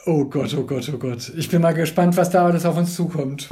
Oh Gott, oh Gott, oh Gott. Ich bin mal gespannt, was da alles auf uns zukommt.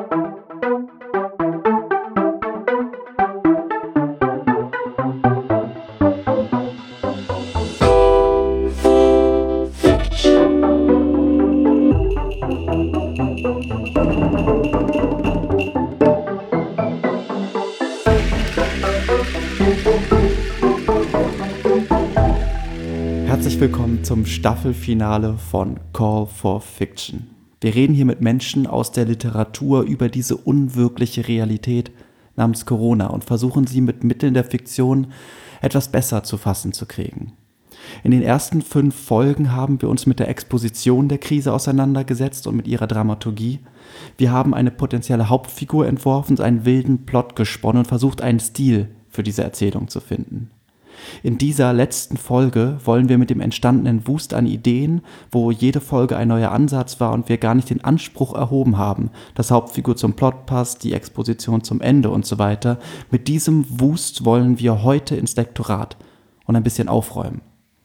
Herzlich willkommen zum Staffelfinale von Call for Fiction. Wir reden hier mit Menschen aus der Literatur über diese unwirkliche Realität namens Corona und versuchen sie mit Mitteln der Fiktion etwas besser zu fassen zu kriegen. In den ersten 5 Folgen haben wir uns mit der Exposition der Krise auseinandergesetzt und mit ihrer Dramaturgie. Wir haben eine potenzielle Hauptfigur entworfen, einen wilden Plot gesponnen und versucht, einen Stil für diese Erzählung zu finden. In dieser letzten Folge wollen wir mit dem entstandenen Wust an Ideen, wo jede Folge ein neuer Ansatz war und wir gar nicht den Anspruch erhoben haben, dass Hauptfigur zum Plot passt, die Exposition zum Ende und so weiter. Mit diesem Wust wollen wir heute ins Lektorat und ein bisschen aufräumen.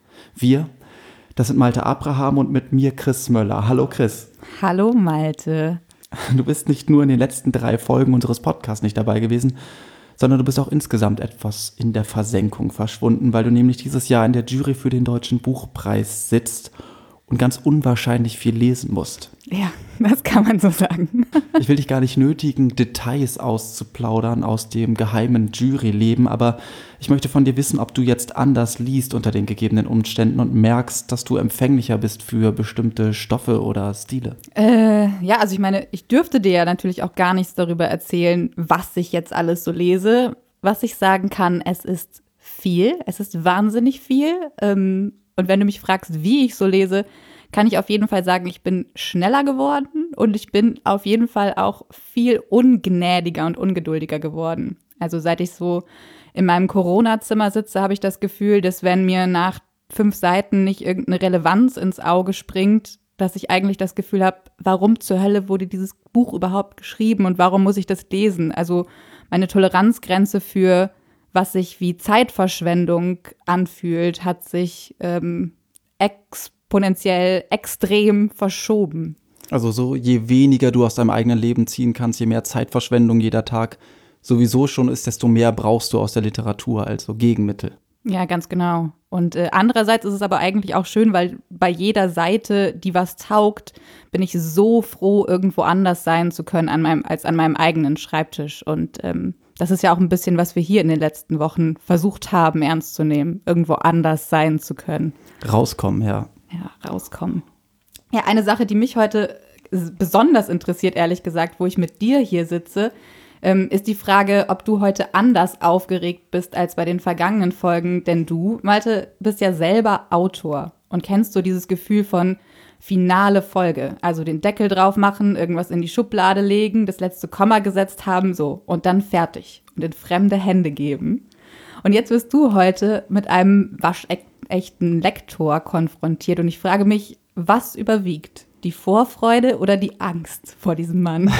Wir, das sind Malte Abraham und mit mir Chris Möller. Hallo Chris. Hallo Malte. Du bist nicht nur in den letzten 3 Folgen unseres Podcasts nicht dabei gewesen, sondern du bist auch insgesamt etwas in der Versenkung verschwunden, weil du nämlich dieses Jahr in der Jury für den Deutschen Buchpreis sitzt und ganz unwahrscheinlich viel lesen musst. Ja, das kann man so sagen. Ich will dich gar nicht nötigen, Details auszuplaudern aus dem geheimen Juryleben, aber ich möchte von dir wissen, ob du jetzt anders liest unter den gegebenen Umständen und merkst, dass du empfänglicher bist für bestimmte Stoffe oder Stile. Ja, also ich meine, ich dürfte dir ja natürlich auch gar nichts darüber erzählen, was ich jetzt alles so lese. Was ich sagen kann, es ist viel, es ist wahnsinnig viel. Und wenn du mich fragst, wie ich so lese, kann ich auf jeden Fall sagen, ich bin schneller geworden und ich bin auf jeden Fall auch viel ungnädiger und ungeduldiger geworden. Also seit ich so in meinem Corona-Zimmer sitze, habe ich das Gefühl, dass wenn mir nach 5 Seiten nicht irgendeine Relevanz ins Auge springt, dass ich eigentlich das Gefühl habe, warum zur Hölle wurde dieses Buch überhaupt geschrieben und warum muss ich das lesen? Also meine Toleranzgrenze für was sich wie Zeitverschwendung anfühlt, hat sich exponentiell extrem verschoben. Also so, je weniger du aus deinem eigenen Leben ziehen kannst, je mehr Zeitverschwendung jeder Tag sowieso schon ist, desto mehr brauchst du aus der Literatur, also Gegenmittel. Ja, ganz genau. Und andererseits ist es aber eigentlich auch schön, weil bei jeder Seite, die was taugt, bin ich so froh, irgendwo anders sein zu können als an meinem eigenen Schreibtisch. Und das ist ja auch ein bisschen, was wir hier in den letzten Wochen versucht haben, ernst zu nehmen, irgendwo anders sein zu können. Rauskommen, ja. Ja, rauskommen. Ja, eine Sache, die mich heute besonders interessiert, ehrlich gesagt, wo ich mit dir hier sitze, ist die Frage, ob du heute anders aufgeregt bist als bei den vergangenen Folgen. Denn du, Malte, bist ja selber Autor und kennst so dieses Gefühl von finale Folge. Also den Deckel drauf machen, irgendwas in die Schublade legen, das letzte Komma gesetzt haben, so. Und dann fertig und in fremde Hände geben. Und jetzt wirst du heute mit einem waschechten Lektor konfrontiert. Und ich frage mich, was überwiegt? Die Vorfreude oder die Angst vor diesem Mann?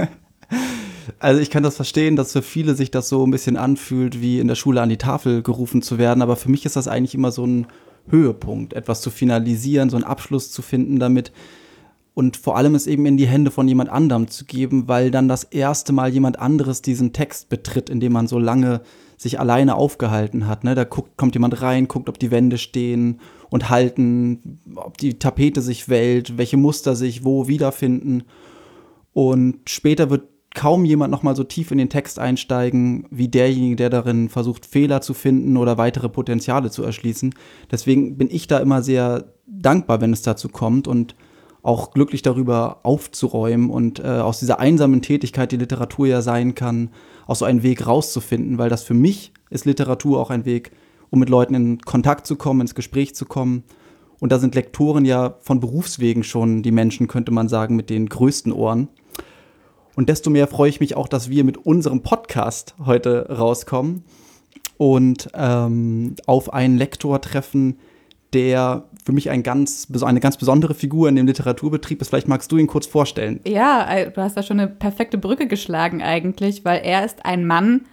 Also ich kann das verstehen, dass für viele sich das so ein bisschen anfühlt, wie in der Schule an die Tafel gerufen zu werden. Aber für mich ist das eigentlich immer so ein Höhepunkt, etwas zu finalisieren, so einen Abschluss zu finden damit. Und vor allem es eben in die Hände von jemand anderem zu geben, weil dann das erste Mal jemand anderes diesen Text betritt, in dem man so lange sich alleine aufgehalten hat. Ne? Da kommt jemand rein, guckt, ob die Wände stehen und halten, ob die Tapete sich wellt, welche Muster sich wo wiederfinden. Und später wird kaum jemand noch mal so tief in den Text einsteigen, wie derjenige, der darin versucht, Fehler zu finden oder weitere Potenziale zu erschließen. Deswegen bin ich da immer sehr dankbar, wenn es dazu kommt und auch glücklich darüber aufzuräumen und aus dieser einsamen Tätigkeit, die Literatur ja sein kann, auch so einen Weg rauszufinden, weil das für mich ist Literatur auch ein Weg, um mit Leuten in Kontakt zu kommen, ins Gespräch zu kommen. Und da sind Lektoren ja von Berufswegen schon die Menschen, könnte man sagen, mit den größten Ohren. Und desto mehr freue ich mich auch, dass wir mit unserem Podcast heute rauskommen und auf einen Lektor treffen, der für mich eine ganz besondere Figur in dem Literaturbetrieb ist. Vielleicht magst du ihn kurz vorstellen. Ja, du hast da schon eine perfekte Brücke geschlagen eigentlich, weil er ist ein Mann,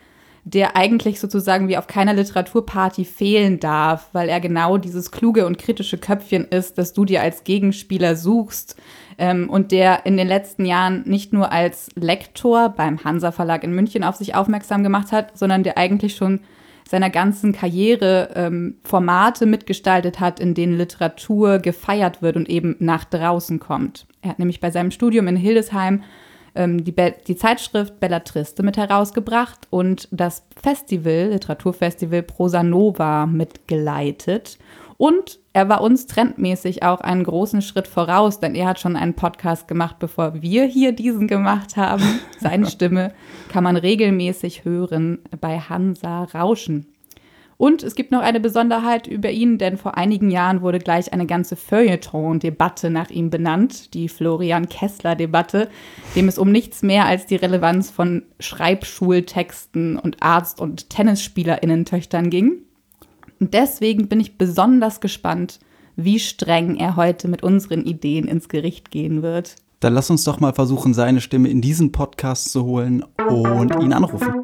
der eigentlich sozusagen wie auf keiner Literaturparty fehlen darf, weil er genau dieses kluge und kritische Köpfchen ist, das du dir als Gegenspieler suchst, und der in den letzten Jahren nicht nur als Lektor beim Hansa Verlag in München auf sich aufmerksam gemacht hat, sondern der eigentlich schon seiner ganzen Karriere Formate mitgestaltet hat, in denen Literatur gefeiert wird und eben nach draußen kommt. Er hat nämlich bei seinem Studium in Hildesheim die Zeitschrift Bellatriste mit herausgebracht und das Literaturfestival Prosa Nova mitgeleitet. Und er war uns trendmäßig auch einen großen Schritt voraus, denn er hat schon einen Podcast gemacht, bevor wir hier diesen gemacht haben. Seine Stimme kann man regelmäßig hören bei Hansa Rauschen. Und es gibt noch eine Besonderheit über ihn, denn vor einigen Jahren wurde gleich eine ganze Feuilleton-Debatte nach ihm benannt, die Florian-Kessler-Debatte, dem es um nichts mehr als die Relevanz von Schreibschultexten und Arzt- und TennisspielerInnen-Töchtern ging. Und deswegen bin ich besonders gespannt, wie streng er heute mit unseren Ideen ins Gericht gehen wird. Dann lass uns doch mal versuchen, seine Stimme in diesen Podcast zu holen und ihn anrufen.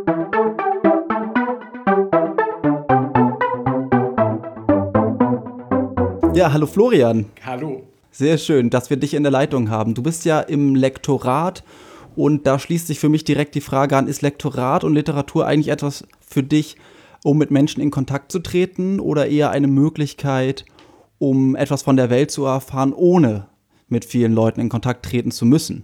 Ja, hallo Florian. Hallo. Sehr schön, dass wir dich in der Leitung haben. Du bist ja im Lektorat und da schließt sich für mich direkt die Frage an, ist Lektorat und Literatur eigentlich etwas für dich, um mit Menschen in Kontakt zu treten oder eher eine Möglichkeit, um etwas von der Welt zu erfahren, ohne mit vielen Leuten in Kontakt treten zu müssen?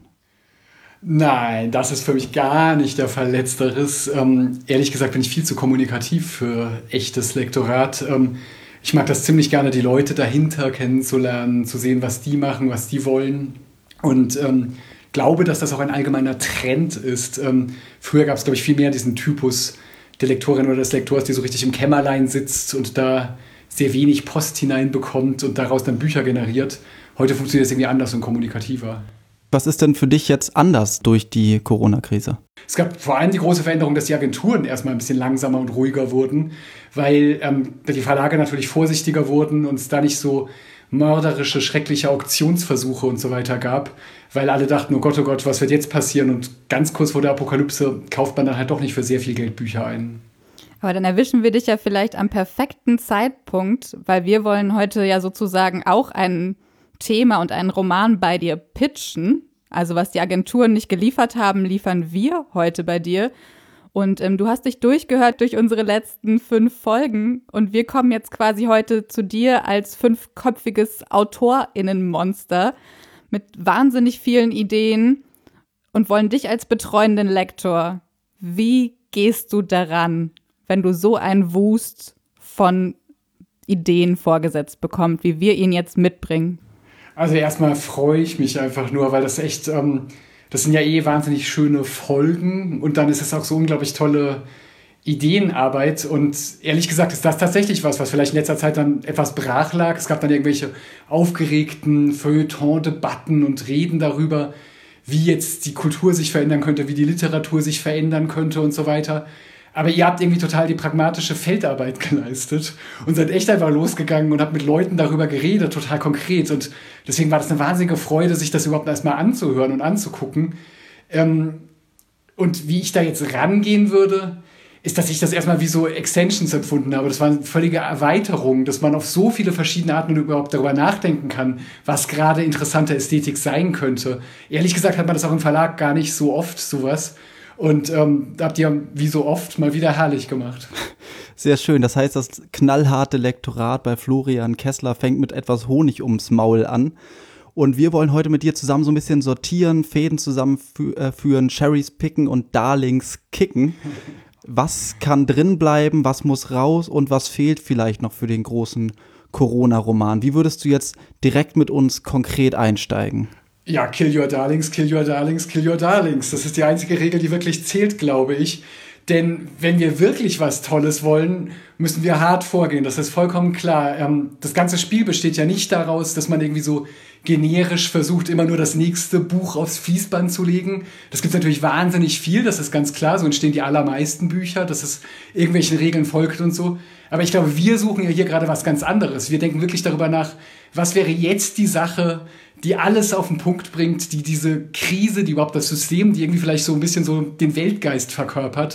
Nein, das ist für mich gar nicht der Fall. Letzteres. Ehrlich gesagt bin ich viel zu kommunikativ für echtes Lektorat. Ich mag das ziemlich gerne, die Leute dahinter kennenzulernen, zu sehen, was die machen, was die wollen. Und glaube, dass das auch ein allgemeiner Trend ist. Früher gab es, glaube ich, viel mehr diesen Typus der Lektorin oder des Lektors, die so richtig im Kämmerlein sitzt und da sehr wenig Post hineinbekommt und daraus dann Bücher generiert. Heute funktioniert es irgendwie anders und kommunikativer. Was ist denn für dich jetzt anders durch die Corona-Krise? Es gab vor allem die große Veränderung, dass die Agenturen erstmal ein bisschen langsamer und ruhiger wurden, weil die Verlage natürlich vorsichtiger wurden und es da nicht so mörderische, schreckliche Auktionsversuche und so weiter gab, weil alle dachten, oh Gott, was wird jetzt passieren? Und ganz kurz vor der Apokalypse kauft man dann halt doch nicht für sehr viel Geld Bücher ein. Aber dann erwischen wir dich ja vielleicht am perfekten Zeitpunkt, weil wir wollen heute ja sozusagen auch ein Thema und einen Roman bei dir pitchen. Also was die Agenturen nicht geliefert haben, liefern wir heute bei dir. Und du hast dich durchgehört durch unsere letzten 5 Folgen und wir kommen jetzt quasi heute zu dir als 5-köpfiges AutorInnenmonster mit wahnsinnig vielen Ideen und wollen dich als betreuenden Lektor. Wie gehst du daran, wenn du so einen Wust von Ideen vorgesetzt bekommst, wie wir ihn jetzt mitbringen? Also erstmal freue ich mich einfach nur, weil das echt, das sind ja wahnsinnig schöne Folgen und dann ist es auch so unglaublich tolle Ideenarbeit und ehrlich gesagt ist das tatsächlich was vielleicht in letzter Zeit dann etwas brach lag. Es gab dann irgendwelche aufgeregten Feuilleton-Debatten und Reden darüber, wie jetzt die Kultur sich verändern könnte, wie die Literatur sich verändern könnte und so weiter. Aber ihr habt irgendwie total die pragmatische Feldarbeit geleistet und seid echt einfach losgegangen und habt mit Leuten darüber geredet, total konkret. Und deswegen war das eine wahnsinnige Freude, sich das überhaupt erstmal anzuhören und anzugucken. Und wie ich da jetzt rangehen würde, ist, dass ich das erstmal wie so Extensions empfunden habe. Das war eine völlige Erweiterung, dass man auf so viele verschiedene Arten überhaupt darüber nachdenken kann, was gerade interessante Ästhetik sein könnte. Ehrlich gesagt hat man das auch im Verlag gar nicht so oft, sowas. Und habt ihr wie so oft mal wieder herrlich gemacht. Sehr schön. Das heißt, das knallharte Lektorat bei Florian Kessler fängt mit etwas Honig ums Maul an. Und wir wollen heute mit dir zusammen so ein bisschen sortieren, Fäden zusammenführen, Cherries picken und Darlings kicken. Was kann drin bleiben, was muss raus und was fehlt vielleicht noch für den großen Corona-Roman? Wie würdest du jetzt direkt mit uns konkret einsteigen? Ja, kill your darlings, kill your darlings, kill your darlings. Das ist die einzige Regel, die wirklich zählt, glaube ich. Denn wenn wir wirklich was Tolles wollen, müssen wir hart vorgehen. Das ist vollkommen klar. Das ganze Spiel besteht ja nicht daraus, dass man irgendwie so generisch versucht, immer nur das nächste Buch aufs Fließband zu legen. Das gibt natürlich wahnsinnig viel, das ist ganz klar. So entstehen die allermeisten Bücher, dass es irgendwelchen Regeln folgt und so. Aber ich glaube, wir suchen ja hier gerade was ganz anderes. Wir denken wirklich darüber nach, was wäre jetzt die Sache, die alles auf den Punkt bringt, die diese Krise, die überhaupt das System, die irgendwie vielleicht so ein bisschen so den Weltgeist verkörpert.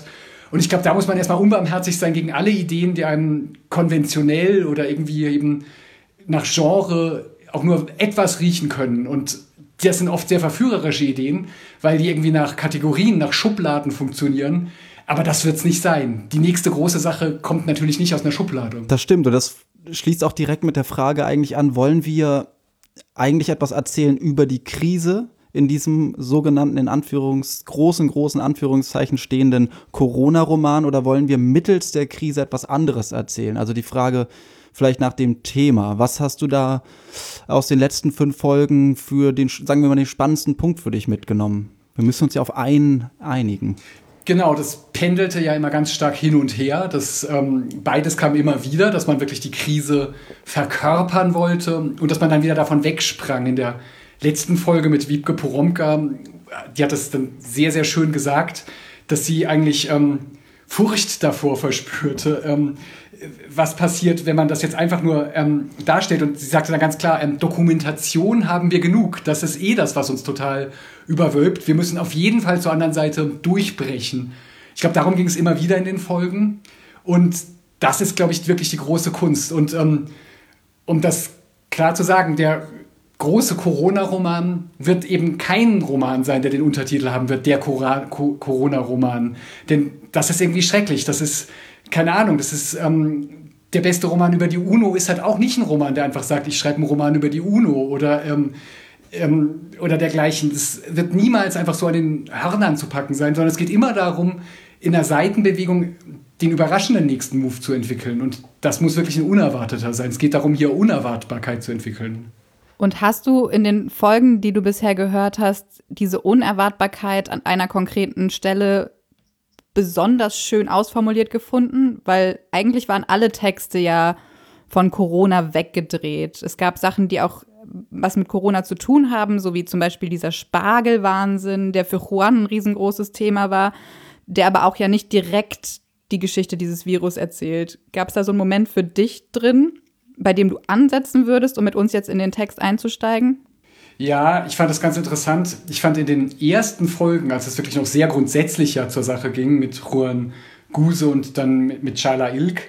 Und ich glaube, da muss man erstmal unbarmherzig sein gegen alle Ideen, die einem konventionell oder irgendwie eben nach Genre auch nur etwas riechen können. Und das sind oft sehr verführerische Ideen, weil die irgendwie nach Kategorien, nach Schubladen funktionieren. Aber das wird es nicht sein. Die nächste große Sache kommt natürlich nicht aus einer Schublade. Das stimmt, und das schließt auch direkt mit der Frage eigentlich an, wollen wir eigentlich etwas erzählen über die Krise in diesem sogenannten, in großen Anführungszeichen stehenden Corona-Roman, oder wollen wir mittels der Krise etwas anderes erzählen? Also die Frage vielleicht nach dem Thema. Was hast du da aus den letzten 5 Folgen für den, sagen wir mal, den spannendsten Punkt für dich mitgenommen? Wir müssen uns ja auf einen einigen. Genau, das pendelte ja immer ganz stark hin und her. Beides kam immer wieder, dass man wirklich die Krise verkörpern wollte und dass man dann wieder davon wegsprang. In der letzten Folge mit Wiebke Poromka, die hat das dann sehr, sehr schön gesagt, dass sie eigentlich Furcht davor verspürte, was passiert, wenn man das jetzt einfach nur darstellt. Und sie sagte dann ganz klar, Dokumentation haben wir genug. Das ist das, was uns total überwölbt. Wir müssen auf jeden Fall zur anderen Seite durchbrechen. Ich glaube, darum ging es immer wieder in den Folgen. Und das ist, glaube ich, wirklich die große Kunst. Und um das klar zu sagen, der große Corona-Roman wird eben kein Roman sein, der den Untertitel haben wird, der Corona-Roman. Denn das ist irgendwie schrecklich. Das ist, keine Ahnung, das ist der beste Roman über die UNO ist halt auch nicht ein Roman, der einfach sagt, ich schreibe einen Roman über die UNO oder dergleichen. Das wird niemals einfach so an den Hörnern zu packen sein, sondern es geht immer darum, in einer Seitenbewegung den überraschenden nächsten Move zu entwickeln. Und das muss wirklich ein unerwarteter sein. Es geht darum, hier Unerwartbarkeit zu entwickeln. Und hast du in den Folgen, die du bisher gehört hast, diese Unerwartbarkeit an einer konkreten Stelle besonders schön ausformuliert gefunden? Weil eigentlich waren alle Texte ja von Corona weggedreht. Es gab Sachen, die auch was mit Corona zu tun haben, so wie zum Beispiel dieser Spargelwahnsinn, der für Juan ein riesengroßes Thema war, der aber auch ja nicht direkt die Geschichte dieses Virus erzählt. Gab es da so einen Moment für dich drin, bei dem du ansetzen würdest, um mit uns jetzt in den Text einzusteigen? Ja, ich fand das ganz interessant. Ich fand in den ersten Folgen, als es wirklich noch sehr grundsätzlich ja zur Sache ging, mit Juan Guse und dann mit Çağla İlk,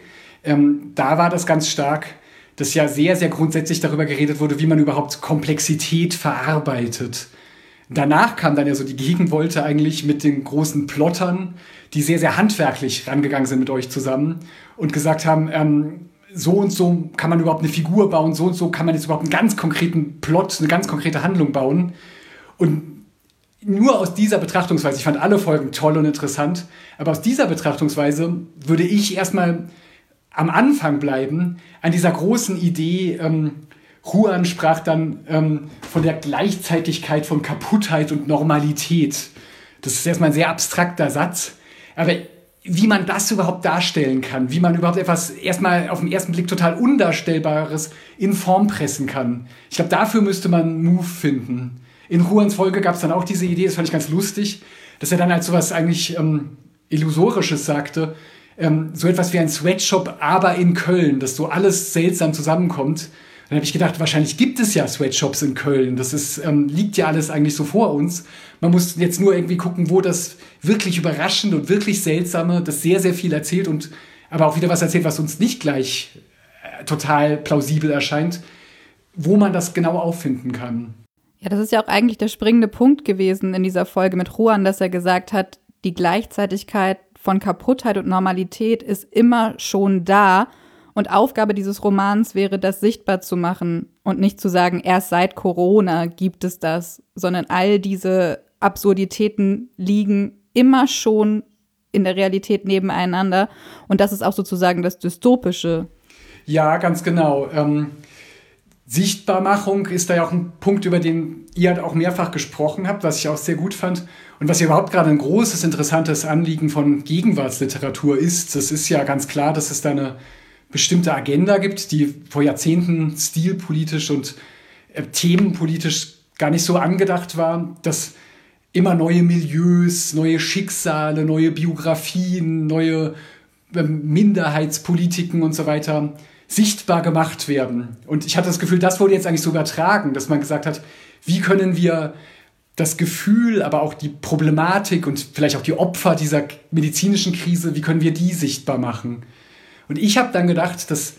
da war das ganz stark, dass ja sehr, sehr grundsätzlich darüber geredet wurde, wie man überhaupt Komplexität verarbeitet. Danach kam dann ja so die Gegenwolte eigentlich mit den großen Plottern, die sehr, sehr handwerklich rangegangen sind mit euch zusammen und gesagt haben, so und so kann man überhaupt eine Figur bauen, so und so kann man jetzt überhaupt einen ganz konkreten Plot, eine ganz konkrete Handlung bauen. Und nur aus dieser Betrachtungsweise, ich fand alle Folgen toll und interessant, aber aus dieser Betrachtungsweise würde ich erstmal am Anfang bleiben, an dieser großen Idee. Juan sprach dann von der Gleichzeitigkeit von Kaputtheit und Normalität. Das ist erstmal ein sehr abstrakter Satz, aber wie man das überhaupt darstellen kann, wie man überhaupt etwas erstmal auf den ersten Blick total Undarstellbares in Form pressen kann. Ich glaube, dafür müsste man einen Move finden. In Juans Folge gab es dann auch diese Idee, das fand ich ganz lustig, dass er dann halt sowas eigentlich Illusorisches sagte, so etwas wie ein Sweatshop, aber in Köln, dass so alles seltsam zusammenkommt. Dann habe ich gedacht, wahrscheinlich gibt es ja Sweatshops in Köln. Das ist, liegt ja alles eigentlich so vor uns. Man muss jetzt nur irgendwie gucken, wo das wirklich Überraschende und wirklich Seltsame, das sehr, sehr viel erzählt und aber auch wieder was erzählt, was uns nicht gleich total plausibel erscheint, wo man das genau auffinden kann. Ja, das ist ja auch eigentlich der springende Punkt gewesen in dieser Folge mit Juan, dass er gesagt hat, die Gleichzeitigkeit von Kaputtheit und Normalität ist immer schon da. Und Aufgabe dieses Romans wäre, das sichtbar zu machen und nicht zu sagen, erst seit Corona gibt es das, sondern all diese Absurditäten liegen immer schon in der Realität nebeneinander. Und das ist auch sozusagen das Dystopische. Ja, ganz genau. Sichtbarmachung ist da ja auch ein Punkt, über den ihr halt auch mehrfach gesprochen habt, was ich auch sehr gut fand. Und was ja überhaupt gerade ein großes, interessantes Anliegen von Gegenwartsliteratur ist, das ist ja ganz klar, dass es da eine bestimmte Agenda gibt, die vor Jahrzehnten stilpolitisch und themenpolitisch gar nicht so angedacht war, dass immer neue Milieus, neue Schicksale, neue Biografien, neue Minderheitspolitiken und so weiter sichtbar gemacht werden. Und ich hatte das Gefühl, das wurde jetzt eigentlich so übertragen, dass man gesagt hat, wie können wir das Gefühl, aber auch die Problematik und vielleicht auch die Opfer dieser medizinischen Krise, wie können wir die sichtbar machen? Und ich habe dann gedacht, dass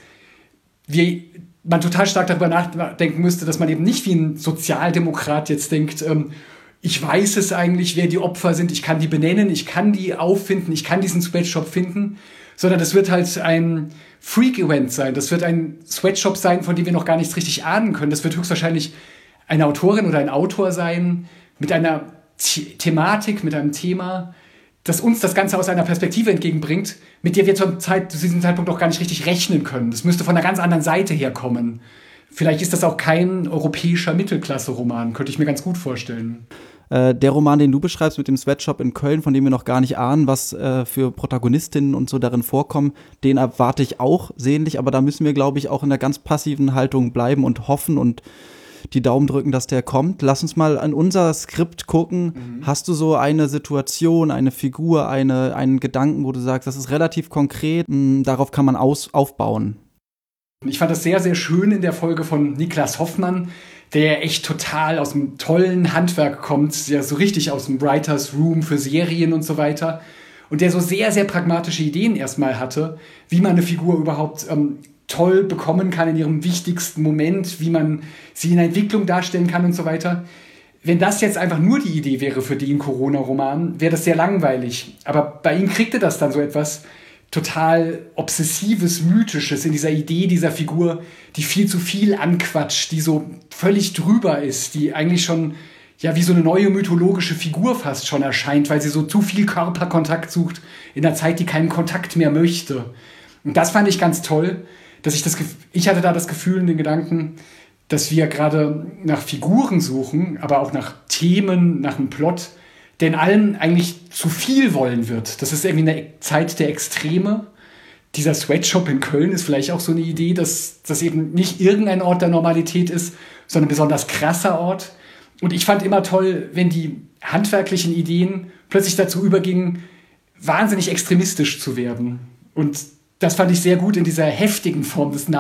man total stark darüber nachdenken müsste, dass man eben nicht wie ein Sozialdemokrat jetzt denkt, ich weiß es eigentlich, wer die Opfer sind, ich kann die benennen, ich kann die auffinden, ich kann diesen Sweatshop finden, sondern das wird halt ein Freak-Event sein. Das wird ein Sweatshop sein, von dem wir noch gar nichts richtig ahnen können. Das wird höchstwahrscheinlich eine Autorin oder ein Autor sein mit einer Thematik, mit einem Thema, das uns das Ganze aus einer Perspektive entgegenbringt, mit der wir zu diesem Zeitpunkt auch gar nicht richtig rechnen können. Das müsste von einer ganz anderen Seite herkommen. Vielleicht ist das auch kein europäischer Mittelklasse-Roman, könnte ich mir ganz gut vorstellen. Der Roman, den du beschreibst mit dem Sweatshop in Köln, von dem wir noch gar nicht ahnen, was für Protagonistinnen und so darin vorkommen, den erwarte ich auch sehnlich, aber da müssen wir, glaube ich, auch in einer ganz passiven Haltung bleiben und hoffen und die Daumen drücken, dass der kommt. Lass uns mal an unser Skript gucken. Hast du so eine Situation, eine Figur, einen Gedanken, wo du sagst, das ist relativ konkret, darauf kann man aufbauen? Ich fand das sehr, sehr schön in der Folge von Niklas Hoffmann, der echt total aus einem tollen Handwerk kommt, der so richtig aus dem Writers Room für Serien und so weiter und der so sehr, sehr pragmatische Ideen erstmal hatte, wie man eine Figur überhaupt toll bekommen kann in ihrem wichtigsten Moment, wie man sie in der Entwicklung darstellen kann und so weiter. Wenn das jetzt einfach nur die Idee wäre für den Corona-Roman, wäre das sehr langweilig. Aber bei ihm kriegte das dann so etwas total Obsessives, Mythisches in dieser Idee dieser Figur, die viel zu viel anquatscht, die so völlig drüber ist, die eigentlich schon ja wie so eine neue mythologische Figur fast schon erscheint, weil sie so zu viel Körperkontakt sucht in einer Zeit, die keinen Kontakt mehr möchte. Und das fand ich ganz toll, dass ich hatte da das Gefühl und den Gedanken, dass wir gerade nach Figuren suchen, aber auch nach Themen, nach einem Plot, der in allem eigentlich zu viel wollen wird. Das ist irgendwie eine Zeit der Extreme. Dieser Sweatshop in Köln ist vielleicht auch so eine Idee, dass das eben nicht irgendein Ort der Normalität ist, sondern ein besonders krasser Ort. Und ich fand immer toll, wenn die handwerklichen Ideen plötzlich dazu übergingen, wahnsinnig extremistisch zu werden. Und das fand ich sehr gut in dieser heftigen Form des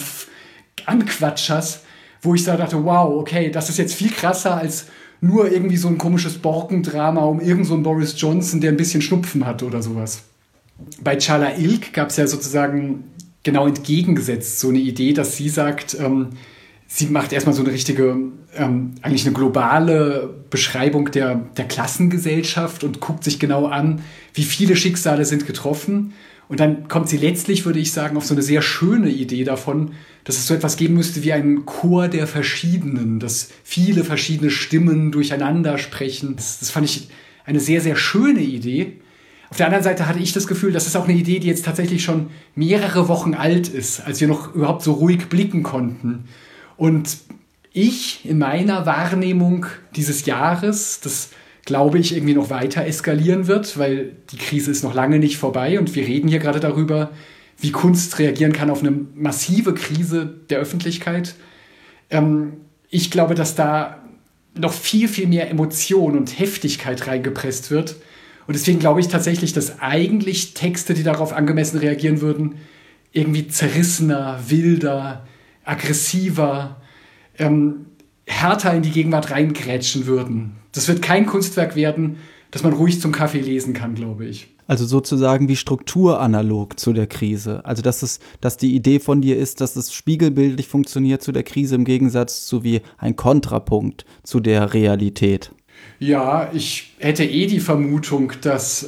Nahkampf-Anquatschers, wo ich da dachte, wow, okay, das ist jetzt viel krasser als nur irgendwie so ein komisches Borkendrama um irgend so einen Boris Johnson, der ein bisschen Schnupfen hat oder sowas. Bei Çağla İlk gab es ja sozusagen genau entgegengesetzt so eine Idee, dass sie sagt, sie macht erstmal so eine richtige, eigentlich eine globale Beschreibung der Klassengesellschaft und guckt sich genau an, wie viele Schicksale sind getroffen. Und dann kommt sie letztlich, würde ich sagen, auf so eine sehr schöne Idee davon, dass es so etwas geben müsste wie einen Chor der Verschiedenen, dass viele verschiedene Stimmen durcheinander sprechen. Das fand ich eine sehr, sehr schöne Idee. Auf der anderen Seite hatte ich das Gefühl, das ist auch eine Idee, die jetzt tatsächlich schon mehrere Wochen alt ist, als wir noch überhaupt so ruhig blicken konnten. Und ich in meiner Wahrnehmung dieses Jahres, das glaube ich, irgendwie noch weiter eskalieren wird, weil die Krise ist noch lange nicht vorbei und wir reden hier gerade darüber, wie Kunst reagieren kann auf eine massive Krise der Öffentlichkeit. Ich glaube, dass da noch viel, viel mehr Emotion und Heftigkeit reingepresst wird. Und deswegen glaube ich tatsächlich, dass eigentlich Texte, die darauf angemessen reagieren würden, irgendwie zerrissener, wilder, aggressiver, härter in die Gegenwart reingrätschen würden. Das wird kein Kunstwerk werden, das man ruhig zum Kaffee lesen kann, glaube ich. Also sozusagen wie strukturanalog zu der Krise. Also dass die Idee von dir ist, dass es spiegelbildlich funktioniert zu der Krise im Gegensatz zu wie ein Kontrapunkt zu der Realität. Ja, ich hätte die Vermutung, dass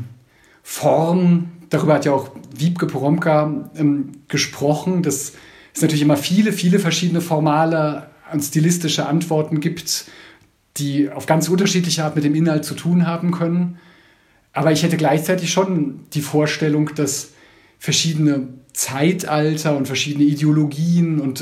Form, darüber hat ja auch Wiebke Poromka gesprochen, dass es natürlich immer viele, viele verschiedene formale und stilistische Antworten gibt, die auf ganz unterschiedliche Art mit dem Inhalt zu tun haben können. Aber ich hätte gleichzeitig schon die Vorstellung, dass verschiedene Zeitalter und verschiedene Ideologien und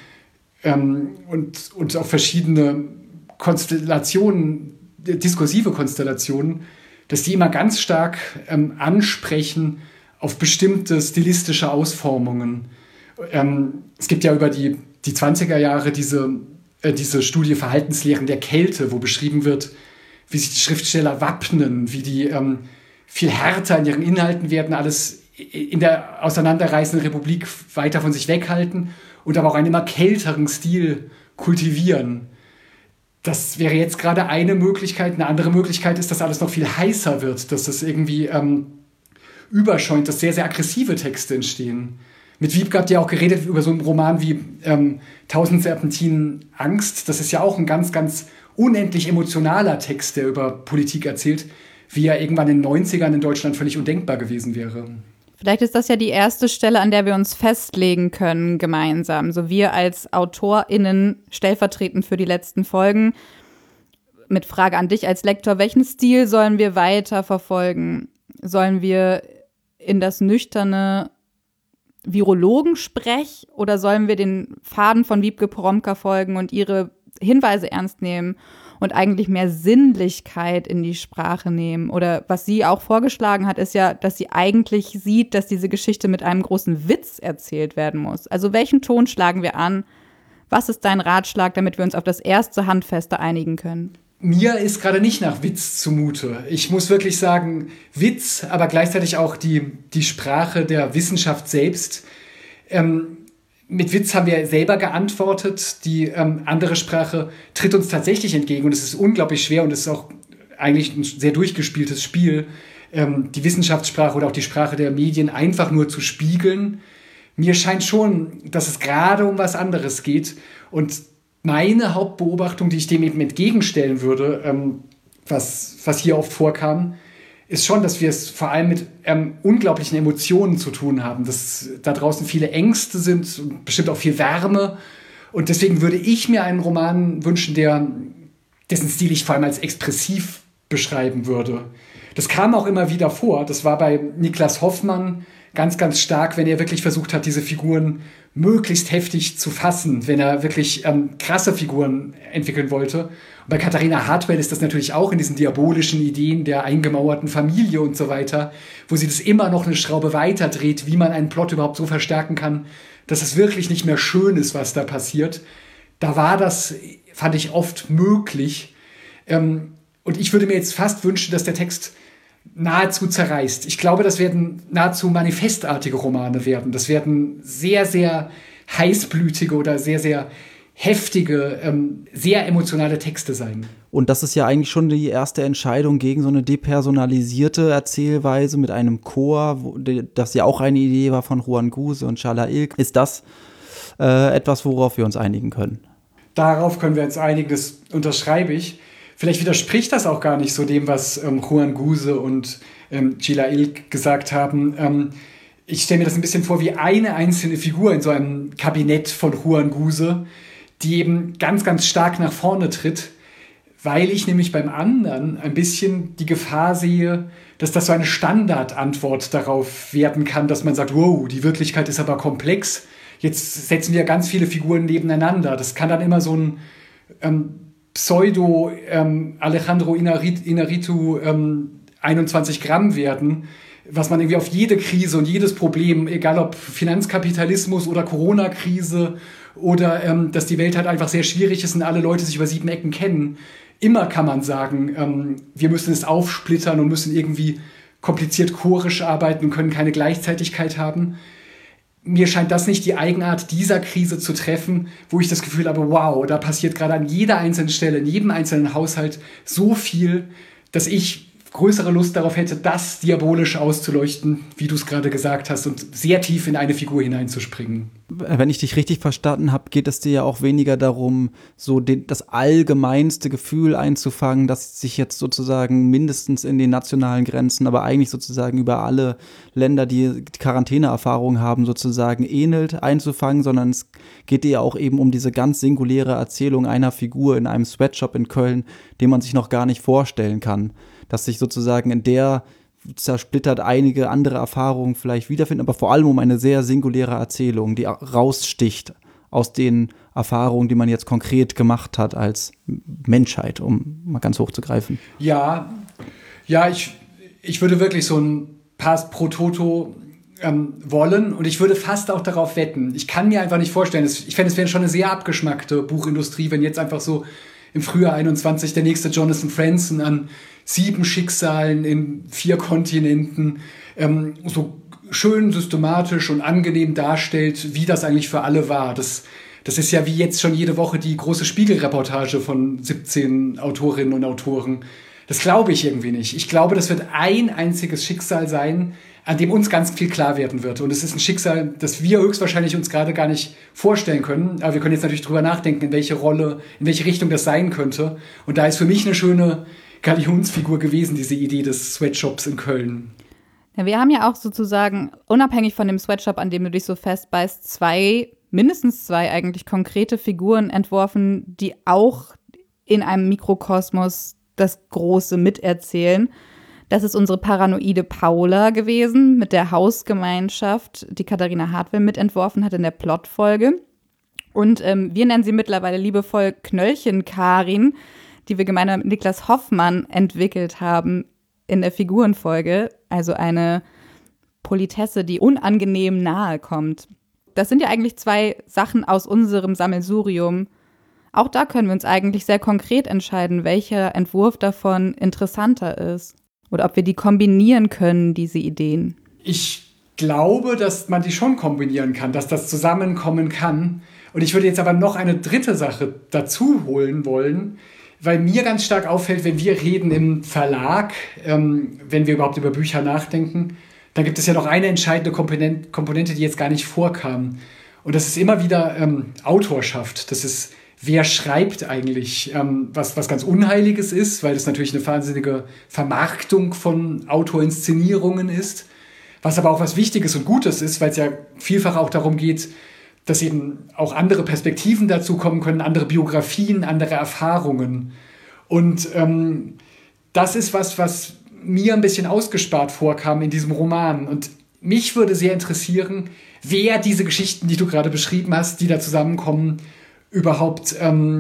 auch verschiedene Konstellationen, diskursive Konstellationen, dass die immer ganz stark ansprechen auf bestimmte stilistische Ausformungen. Es gibt ja über die 20er Jahre diese Studie Verhaltenslehren der Kälte, wo beschrieben wird, wie sich die Schriftsteller wappnen, wie die viel härter in ihren Inhalten werden, alles in der auseinanderreißenden Republik weiter von sich weghalten und aber auch einen immer kälteren Stil kultivieren. Das wäre jetzt gerade eine Möglichkeit. Eine andere Möglichkeit ist, dass alles noch viel heißer wird, dass es irgendwie überschäumt, dass sehr, sehr aggressive Texte entstehen. Mit Wiebke habt ihr auch geredet über so einen Roman wie 1000 Serpentinen Angst. Das ist ja auch ein ganz, ganz unendlich emotionaler Text, der über Politik erzählt, wie er irgendwann in den 90ern in Deutschland völlig undenkbar gewesen wäre. Vielleicht ist das ja die erste Stelle, an der wir uns festlegen können gemeinsam. So wir als AutorInnen stellvertretend für die letzten Folgen. Mit Frage an dich als Lektor, welchen Stil sollen wir weiter verfolgen? Sollen wir in das nüchterne Virologensprech oder sollen wir den Faden von Wiebke Poromka folgen und ihre Hinweise ernst nehmen und eigentlich mehr Sinnlichkeit in die Sprache nehmen? Oder was sie auch vorgeschlagen hat, ist ja, dass sie eigentlich sieht, dass diese Geschichte mit einem großen Witz erzählt werden muss. Also welchen Ton schlagen wir an? Was ist dein Ratschlag, damit wir uns auf das erste Handfeste einigen können? Mir ist gerade nicht nach Witz zumute. Ich muss wirklich sagen, Witz, aber gleichzeitig auch die Sprache der Wissenschaft selbst. Mit Witz haben wir selber geantwortet. Die andere Sprache tritt uns tatsächlich entgegen. Und es ist unglaublich schwer und es ist auch eigentlich ein sehr durchgespieltes Spiel, die Wissenschaftssprache oder auch die Sprache der Medien einfach nur zu spiegeln. Mir scheint schon, dass es gerade um was anderes geht. Und meine Hauptbeobachtung, die ich dem eben entgegenstellen würde, was hier oft vorkam, ist schon, dass wir es vor allem mit unglaublichen Emotionen zu tun haben, dass da draußen viele Ängste sind und bestimmt auch viel Wärme. Und deswegen würde ich mir einen Roman wünschen, dessen Stil ich vor allem als expressiv beschreiben würde. Das kam auch immer wieder vor. Das war bei Niklas Hoffmann ganz, ganz stark, wenn er wirklich versucht hat, diese Figuren möglichst heftig zu fassen, wenn er wirklich krasse Figuren entwickeln wollte. Und bei Katharina Hartwell ist das natürlich auch in diesen diabolischen Ideen der eingemauerten Familie und so weiter, wo sie das immer noch eine Schraube weiter dreht, wie man einen Plot überhaupt so verstärken kann, dass es wirklich nicht mehr schön ist, was da passiert. Da war das, fand ich, oft möglich. Und ich würde mir jetzt fast wünschen, dass der Text nahezu zerreißt. Ich glaube, das werden nahezu manifestartige Romane werden. Das werden sehr, sehr heißblütige oder sehr, sehr heftige, sehr emotionale Texte sein. Und das ist ja eigentlich schon die erste Entscheidung gegen so eine depersonalisierte Erzählweise mit einem Chor, das ja auch eine Idee war von Juan Guse und Chala Ilk. Ist das etwas, worauf wir uns einigen können? Darauf können wir uns einigen, das unterschreibe ich. Vielleicht widerspricht das auch gar nicht so dem, was Juan Guse und Chala Ilk gesagt haben. Ich stelle mir das ein bisschen vor wie eine einzelne Figur in so einem Kabinett von Juan Guse, die eben ganz, ganz stark nach vorne tritt, weil ich nämlich beim anderen ein bisschen die Gefahr sehe, dass das so eine Standardantwort darauf werden kann, dass man sagt, wow, die Wirklichkeit ist aber komplex, jetzt setzen wir ganz viele Figuren nebeneinander. Das kann dann immer so ein Pseudo Alejandro Inarritu 21 Gramm werden, was man irgendwie auf jede Krise und jedes Problem, egal ob Finanzkapitalismus oder Corona-Krise oder dass die Welt halt einfach sehr schwierig ist und alle Leute sich über 7 Ecken kennen, immer kann man sagen, wir müssen es aufsplittern und müssen irgendwie kompliziert chorisch arbeiten und können keine Gleichzeitigkeit haben. Mir scheint das nicht die Eigenart dieser Krise zu treffen, wo ich das Gefühl habe, wow, da passiert gerade an jeder einzelnen Stelle, in jedem einzelnen Haushalt so viel, dass ich größere Lust darauf hätte, das diabolisch auszuleuchten, wie du es gerade gesagt hast, und sehr tief in eine Figur hineinzuspringen. Wenn ich dich richtig verstanden habe, geht es dir ja auch weniger darum, so das allgemeinste Gefühl einzufangen, das sich jetzt sozusagen mindestens in den nationalen Grenzen, aber eigentlich sozusagen über alle Länder, die Quarantäneerfahrung haben, sozusagen ähnelt, einzufangen, sondern es geht dir ja auch eben um diese ganz singuläre Erzählung einer Figur in einem Sweatshop in Köln, den man sich noch gar nicht vorstellen kann. Dass sich sozusagen in der zersplittert einige andere Erfahrungen vielleicht wiederfinden, aber vor allem um eine sehr singuläre Erzählung, die raussticht aus den Erfahrungen, die man jetzt konkret gemacht hat als Menschheit, um mal ganz hoch zu greifen. Ja, ich würde wirklich so ein Pass pro Toto wollen und ich würde fast auch darauf wetten. Ich kann mir einfach nicht vorstellen, ich fände, es wäre schon eine sehr abgeschmackte Buchindustrie, wenn jetzt einfach so im Frühjahr 21 der nächste Jonathan Franzen an 7 Schicksalen in 4 Kontinenten so schön systematisch und angenehm darstellt, wie das eigentlich für alle war. Das Das ist ja wie jetzt schon jede Woche die große Spiegelreportage von 17 Autorinnen und Autoren. Das glaube ich irgendwie nicht. Ich glaube, das wird ein einziges Schicksal sein, an dem uns ganz viel klar werden wird. Und es ist ein Schicksal, das wir höchstwahrscheinlich uns gerade gar nicht vorstellen können. Aber wir können jetzt natürlich drüber nachdenken, in welche Rolle, in welche Richtung das sein könnte. Und da ist für mich eine schöne Galionsfigur gewesen, diese Idee des Sweatshops in Köln. Ja, wir haben ja auch sozusagen, unabhängig von dem Sweatshop, an dem du dich so festbeißt, mindestens zwei eigentlich konkrete Figuren entworfen, die auch in einem Mikrokosmos das Große miterzählen. Das ist unsere paranoide Paula gewesen mit der Hausgemeinschaft, die Katharina Hartwell mitentworfen hat in der Plotfolge. Und wir nennen sie mittlerweile liebevoll Knöllchen-Karin, die wir gemeinsam mit Niklas Hoffmann entwickelt haben in der Figurenfolge. Also eine Politesse, die unangenehm nahe kommt. Das sind ja eigentlich zwei Sachen aus unserem Sammelsurium. Auch da können wir uns eigentlich sehr konkret entscheiden, welcher Entwurf davon interessanter ist. Oder ob wir die kombinieren können, diese Ideen. Ich glaube, dass man die schon kombinieren kann, dass das zusammenkommen kann. Und ich würde jetzt aber noch eine dritte Sache dazu holen wollen, weil mir ganz stark auffällt, wenn wir reden im Verlag, wenn wir überhaupt über Bücher nachdenken, dann gibt es ja noch eine entscheidende Komponente, die jetzt gar nicht vorkam. Und das ist immer wieder Autorschaft. Das ist, wer schreibt eigentlich, was ganz Unheiliges ist, weil das natürlich eine wahnsinnige Vermarktung von Autorinszenierungen ist, was aber auch was Wichtiges und Gutes ist, weil es ja vielfach auch darum geht, dass eben auch andere Perspektiven dazu kommen können, andere Biografien, andere Erfahrungen. Und das ist was mir ein bisschen ausgespart vorkam in diesem Roman. Und mich würde sehr interessieren, wer diese Geschichten, die du gerade beschrieben hast, die da zusammenkommen, überhaupt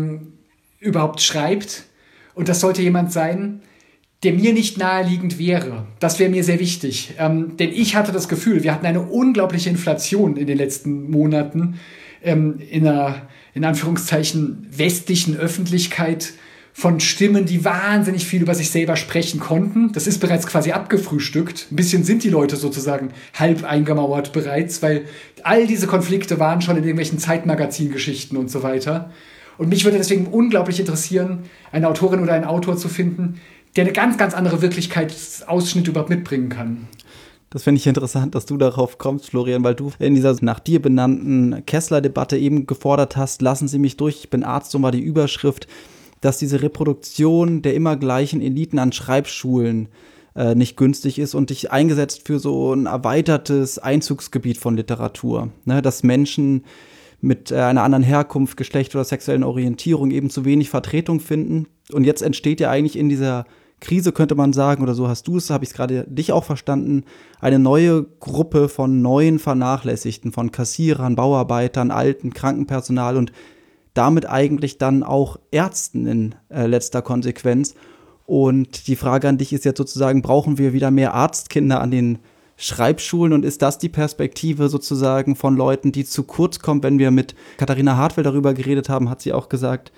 schreibt. Und das sollte jemand sein, der mir nicht naheliegend wäre. Das wäre mir sehr wichtig. Denn ich hatte das Gefühl, wir hatten eine unglaubliche Inflation in den letzten Monaten in einer, in Anführungszeichen, westlichen Öffentlichkeit von Stimmen, die wahnsinnig viel über sich selber sprechen konnten. Das ist bereits quasi abgefrühstückt. Ein bisschen sind die Leute sozusagen halb eingemauert bereits, weil all diese Konflikte waren schon in irgendwelchen Zeitmagazingeschichten und so weiter. Und mich würde deswegen unglaublich interessieren, eine Autorin oder einen Autor zu finden, der eine ganz, ganz andere Wirklichkeitsausschnitt überhaupt mitbringen kann. Das finde ich interessant, dass du darauf kommst, Florian, weil du in dieser nach dir benannten Kessler-Debatte eben gefordert hast, lassen Sie mich durch, ich bin Arzt, so war die Überschrift, dass diese Reproduktion der immer gleichen Eliten an Schreibschulen nicht günstig ist und dich eingesetzt für so ein erweitertes Einzugsgebiet von Literatur. Ne, dass Menschen mit einer anderen Herkunft, Geschlecht oder sexuellen Orientierung eben zu wenig Vertretung finden. Und jetzt entsteht ja eigentlich in dieser Krise, könnte man sagen, oder so hast du es, habe ich es gerade dich auch verstanden, eine neue Gruppe von neuen Vernachlässigten, von Kassierern, Bauarbeitern, Alten, Krankenpersonal und damit eigentlich dann auch Ärzten in letzter Konsequenz. Und die Frage an dich ist jetzt sozusagen, brauchen wir wieder mehr Arztkinder an den Schreibschulen und ist das die Perspektive sozusagen von Leuten, die zu kurz kommen? Wenn wir mit Katharina Hartwell darüber geredet haben, hat sie auch gesagt,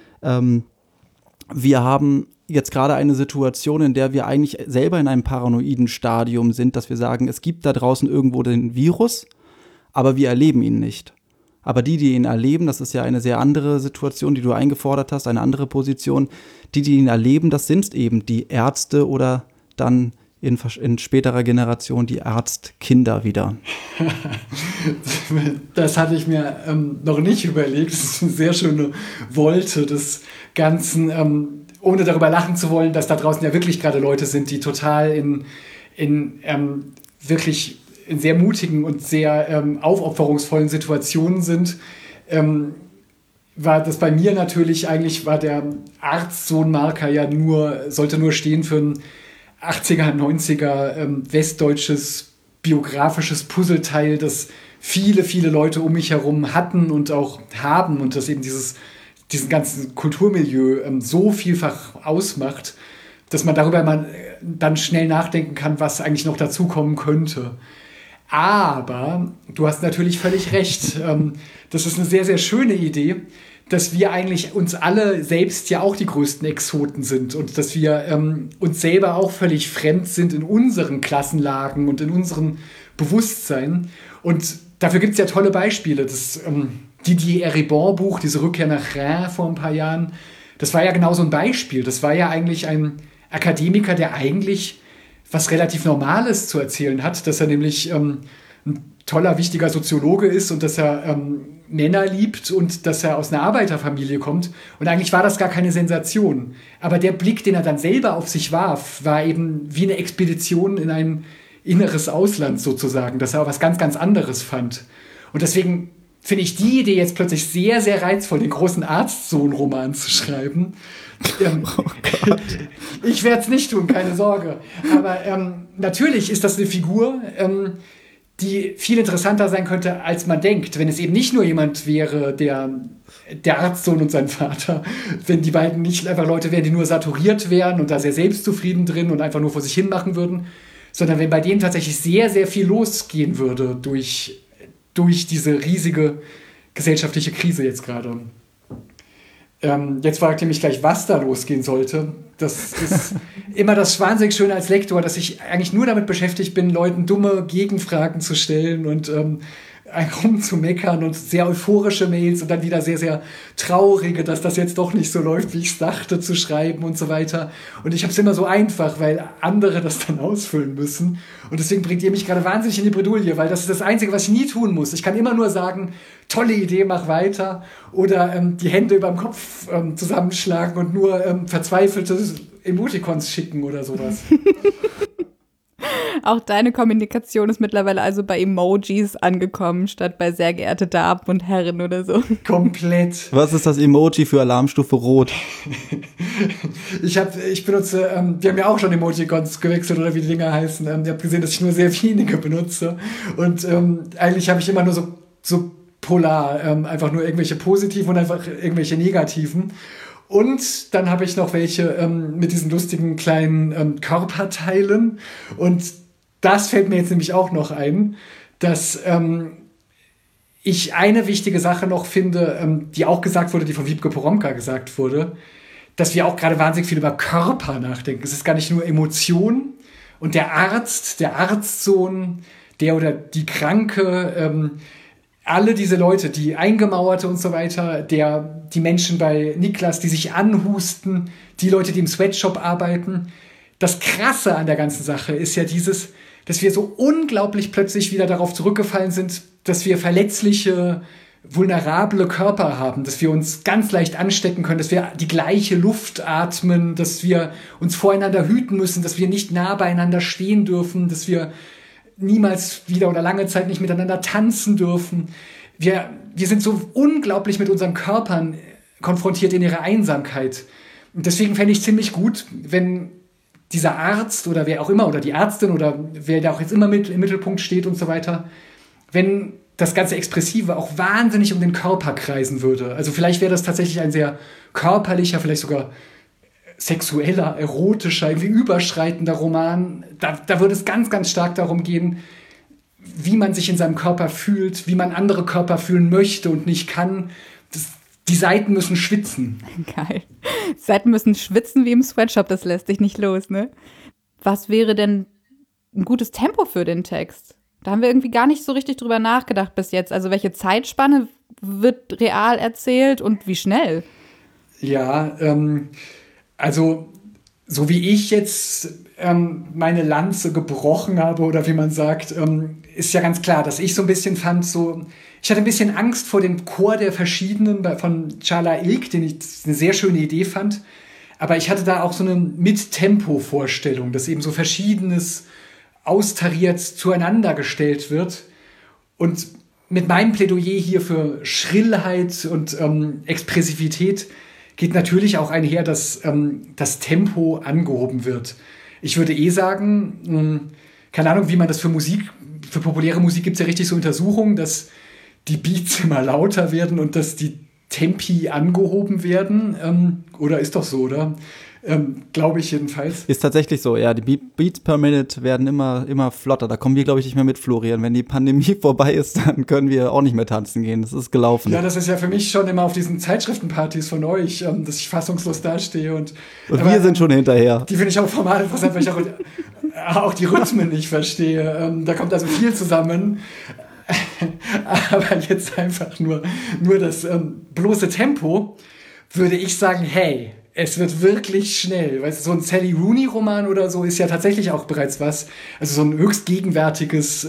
wir haben jetzt gerade eine Situation, in der wir eigentlich selber in einem paranoiden Stadium sind, dass wir sagen, es gibt da draußen irgendwo den Virus, aber wir erleben ihn nicht. Aber die ihn erleben, das ist ja eine sehr andere Situation, die du eingefordert hast, eine andere Position, die ihn erleben, das sind eben die Ärzte oder dann in späterer Generation die Arztkinder wieder. Das hatte ich mir noch nicht überlegt. Das ist eine sehr schöne Wolte des Ganzen, ohne darüber lachen zu wollen, dass da draußen ja wirklich gerade Leute sind, die total in wirklich in sehr mutigen und sehr aufopferungsvollen Situationen sind. War das bei mir natürlich, eigentlich war der Arztsohn-Marker ja sollte nur stehen für ein 80er, 90er westdeutsches biografisches Puzzleteil, das viele, viele Leute um mich herum hatten und auch haben und das eben diesen ganzen Kulturmilieu so vielfach ausmacht, dass man darüber mal dann schnell nachdenken kann, was eigentlich noch dazukommen könnte. Aber du hast natürlich völlig recht. Das ist eine sehr, sehr schöne Idee, dass wir eigentlich uns alle selbst ja auch die größten Exoten sind und dass wir uns selber auch völlig fremd sind in unseren Klassenlagen und in unserem Bewusstsein. Und dafür gibt es ja tolle Beispiele. Didier Eribon-Buch, diese Rückkehr nach Reims vor ein paar Jahren, das war ja genau so ein Beispiel. Das war ja eigentlich ein Akademiker, der eigentlich was relativ Normales zu erzählen hat, dass er nämlich ein toller, wichtiger Soziologe ist und dass er Männer liebt und dass er aus einer Arbeiterfamilie kommt. Und eigentlich war das gar keine Sensation. Aber der Blick, den er dann selber auf sich warf, war eben wie eine Expedition in ein inneres Ausland sozusagen, dass er auch was ganz, ganz anderes fand. Und deswegen finde ich die Idee jetzt plötzlich sehr, sehr reizvoll, den großen Arztsohn-Roman zu schreiben. Oh Gott. Ich werde es nicht tun, keine Sorge. Aber natürlich ist das eine Figur, die viel interessanter sein könnte, als man denkt. Wenn es eben nicht nur jemand wäre, der Arztsohn und sein Vater, wenn die beiden nicht einfach Leute wären, die nur saturiert wären und da sehr selbstzufrieden drin und einfach nur vor sich hin machen würden, sondern wenn bei denen tatsächlich sehr, sehr viel losgehen würde durch diese riesige gesellschaftliche Krise jetzt gerade. Jetzt fragt ihr mich gleich, was da losgehen sollte. Das ist immer das wahnsinnig Schöne als Lektor, dass ich eigentlich nur damit beschäftigt bin, Leuten dumme Gegenfragen zu stellen und rumzumeckern und sehr euphorische Mails und dann wieder sehr, sehr traurige, dass das jetzt doch nicht so läuft, wie ich es dachte, zu schreiben und so weiter. Und ich habe es immer so einfach, weil andere das dann ausfüllen müssen. Und deswegen bringt ihr mich gerade wahnsinnig in die Bredouille, weil das ist das Einzige, was ich nie tun muss. Ich kann immer nur sagen, tolle Idee, mach weiter. Oder die Hände über dem Kopf zusammenschlagen und nur verzweifelte Emoticons schicken oder sowas. Auch deine Kommunikation ist mittlerweile also bei Emojis angekommen, statt bei sehr geehrte Damen und Herren oder so. Komplett. Was ist das Emoji für Alarmstufe Rot? Ich benutze, wir haben ja auch schon Emojicons gewechselt oder wie die Dinger heißen. Ihr habt gesehen, dass ich nur sehr wenige benutze. Und eigentlich habe ich immer nur so polar, einfach nur irgendwelche positiven und einfach irgendwelche negativen. Und dann habe ich noch welche mit diesen lustigen kleinen Körperteilen. Und das fällt mir jetzt nämlich auch noch ein, dass ich eine wichtige Sache noch finde, die auch gesagt wurde, die von Wiebke Poromka gesagt wurde, dass wir auch gerade wahnsinnig viel über Körper nachdenken. Es ist gar nicht nur Emotion. Und der Arzt, der Arztsohn, der oder die Kranke, alle diese Leute, die Eingemauerte und so weiter, die Menschen bei Niklas, die sich anhusten, die Leute, die im Sweatshop arbeiten. Das Krasse an der ganzen Sache ist ja dass wir so unglaublich plötzlich wieder darauf zurückgefallen sind, dass wir verletzliche, vulnerable Körper haben, dass wir uns ganz leicht anstecken können, dass wir die gleiche Luft atmen, dass wir uns voreinander hüten müssen, dass wir nicht nah beieinander stehen dürfen, dass wir niemals wieder oder lange Zeit nicht miteinander tanzen dürfen. Wir sind so unglaublich mit unseren Körpern konfrontiert in ihrer Einsamkeit. Und deswegen fände ich ziemlich gut, wenn dieser Arzt oder wer auch immer oder die Ärztin oder wer da auch jetzt immer im Mittelpunkt steht und so weiter, wenn das ganze Expressive auch wahnsinnig um den Körper kreisen würde. Also vielleicht wäre das tatsächlich ein sehr körperlicher, vielleicht sogar sexueller, erotischer, irgendwie überschreitender Roman. Da würde es ganz, ganz stark darum gehen, wie man sich in seinem Körper fühlt, wie man andere Körper fühlen möchte und nicht kann. Die Seiten müssen schwitzen. Geil. Die Seiten müssen schwitzen wie im Sweatshop, das lässt sich nicht los, ne? Was wäre denn ein gutes Tempo für den Text? Da haben wir irgendwie gar nicht so richtig drüber nachgedacht bis jetzt. Also welche Zeitspanne wird real erzählt und wie schnell? Ja, also so wie ich jetzt meine Lanze gebrochen habe oder wie man sagt, ist ja ganz klar, dass ich so ein bisschen fand, ich hatte ein bisschen Angst vor dem Chor der Verschiedenen von Çağla İlk, den ich eine sehr schöne Idee fand. Aber ich hatte da auch so eine Mit-Tempo-Vorstellung, dass eben so Verschiedenes austariert zueinander gestellt wird. Und mit meinem Plädoyer hier für Schrillheit und Expressivität geht natürlich auch einher, dass das Tempo angehoben wird. Ich würde sagen, keine Ahnung, wie man das für populäre Musik gibt es ja richtig so Untersuchungen, dass die Beats immer lauter werden und dass die Tempi angehoben werden. Oder ist doch so, oder? Glaube ich jedenfalls. Ist tatsächlich so, ja. Die Beats per Minute werden immer flotter. Da kommen wir, glaube ich, nicht mehr mit, Florian. Wenn die Pandemie vorbei ist, dann können wir auch nicht mehr tanzen gehen. Das ist gelaufen. Ja, das ist ja für mich schon immer auf diesen Zeitschriftenpartys von euch, dass ich fassungslos dastehe. Und wir sind schon hinterher. Die finde ich auch formal interessant, weil ich auch die Rhythmen nicht verstehe. Da kommt also viel zusammen. Aber jetzt einfach nur das bloße Tempo, würde ich sagen, hey, es wird wirklich schnell. Weißt du, so ein Sally Rooney-Roman oder so ist ja tatsächlich auch bereits was. Also so ein höchst gegenwärtiges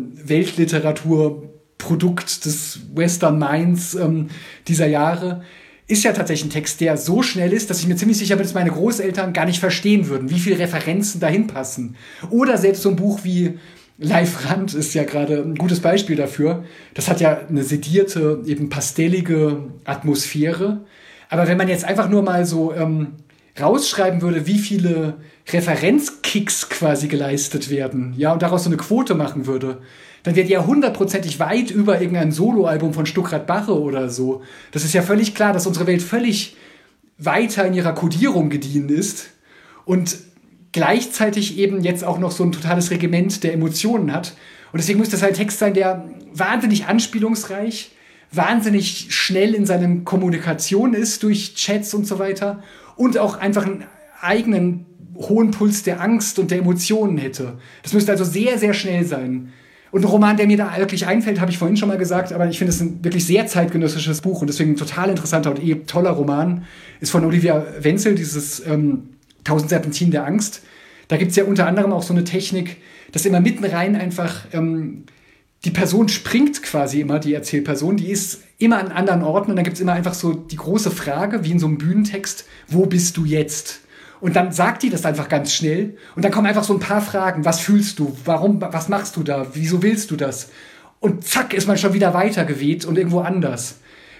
Weltliteraturprodukt des Western Minds dieser Jahre. Ist ja tatsächlich ein Text, der so schnell ist, dass ich mir ziemlich sicher bin, dass meine Großeltern gar nicht verstehen würden, wie viele Referenzen dahin passen. Oder selbst so ein Buch wie Leif Rand ist ja gerade ein gutes Beispiel dafür. Das hat ja eine sedierte, eben pastellige Atmosphäre. Aber wenn man jetzt einfach nur mal so rausschreiben würde, wie viele Referenzkicks quasi geleistet werden, ja, und daraus so eine Quote machen würde, dann wäre die ja 100%ig weit über irgendein Soloalbum von Stuckrad Barre oder so. Das ist ja völlig klar, dass unsere Welt völlig weiter in ihrer Kodierung gediehen ist und gleichzeitig eben jetzt auch noch so ein totales Regiment der Emotionen hat. Und deswegen muss das halt ein Text sein, der wahnsinnig anspielungsreich, wahnsinnig schnell in seiner Kommunikation ist durch Chats und so weiter und auch einfach einen eigenen hohen Puls der Angst und der Emotionen hätte. Das müsste also sehr, sehr schnell sein. Und ein Roman, der mir da wirklich einfällt, habe ich vorhin schon mal gesagt, aber ich finde es ein wirklich sehr zeitgenössisches Buch und deswegen ein total interessanter und toller Roman, ist von Olivia Wenzel, dieses 1000 Serpentinen der Angst. Da gibt es ja unter anderem auch so eine Technik, dass immer mitten rein einfach die Person springt quasi immer, die Erzählperson, die ist immer an anderen Orten und dann gibt es immer einfach so die große Frage, wie in so einem Bühnentext, wo bist du jetzt? Und dann sagt die das einfach ganz schnell und dann kommen einfach so ein paar Fragen, was fühlst du, warum, was machst du da, wieso willst du das? Und zack, ist man schon wieder weitergeweht und irgendwo anders.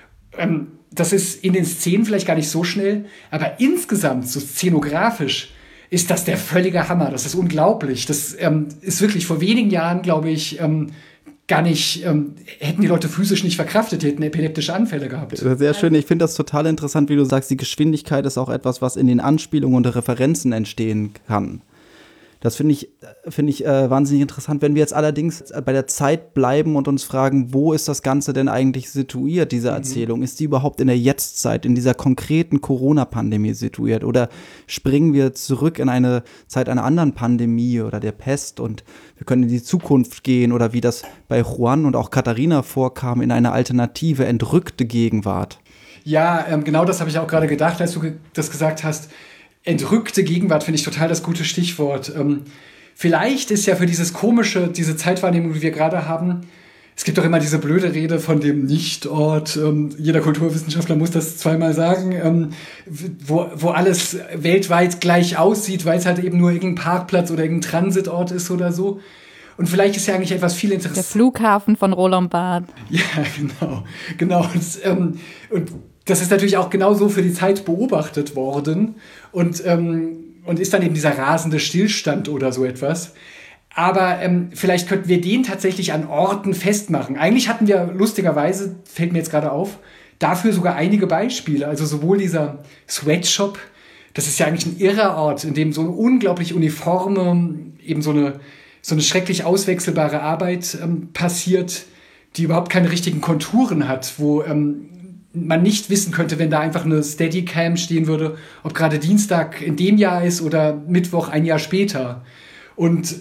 Das ist in den Szenen vielleicht gar nicht so schnell, aber insgesamt, so szenografisch, ist das der völlige Hammer. Das ist unglaublich. Das ist wirklich vor wenigen Jahren, glaube ich, gar nicht, hätten die Leute physisch nicht verkraftet, die hätten epileptische Anfälle gehabt. Sehr schön. Ich finde das total interessant, wie du sagst, die Geschwindigkeit ist auch etwas, was in den Anspielungen und Referenzen entstehen kann. Das finde ich wahnsinnig interessant. Wenn wir jetzt allerdings bei der Zeit bleiben und uns fragen, wo ist das Ganze denn eigentlich situiert, diese Erzählung? Ist die überhaupt in der Jetztzeit, in dieser konkreten Corona-Pandemie situiert? Oder springen wir zurück in eine Zeit einer anderen Pandemie oder der Pest und wir können in die Zukunft gehen oder wie das bei Juan und auch Katharina vorkam, in eine alternative, entrückte Gegenwart? Ja, genau das habe ich auch gerade gedacht, als du das gesagt hast. Entrückte Gegenwart finde ich total das gute Stichwort. Vielleicht ist ja für diese Zeitwahrnehmung, die wir gerade haben, es gibt doch immer diese blöde Rede von dem Nichtort, jeder Kulturwissenschaftler muss das zweimal sagen, wo alles weltweit gleich aussieht, weil es halt eben nur irgendein Parkplatz oder irgendein Transitort ist oder so. Und vielleicht ist ja eigentlich etwas viel interessanter. Der Flughafen von Roland Barth. Ja, genau. Und das ist natürlich auch genau so für die Zeit beobachtet worden und ist dann eben dieser rasende Stillstand oder so etwas. Aber vielleicht könnten wir den tatsächlich an Orten festmachen. Eigentlich hatten wir lustigerweise, fällt mir jetzt gerade auf, dafür sogar einige Beispiele. Also sowohl dieser Sweatshop, das ist ja eigentlich ein irrer Ort, in dem so eine unglaublich uniforme, eben so eine schrecklich auswechselbare Arbeit passiert, die überhaupt keine richtigen Konturen hat, wo man nicht wissen könnte, wenn da einfach eine Steadicam stehen würde, ob gerade Dienstag in dem Jahr ist oder Mittwoch ein Jahr später. Und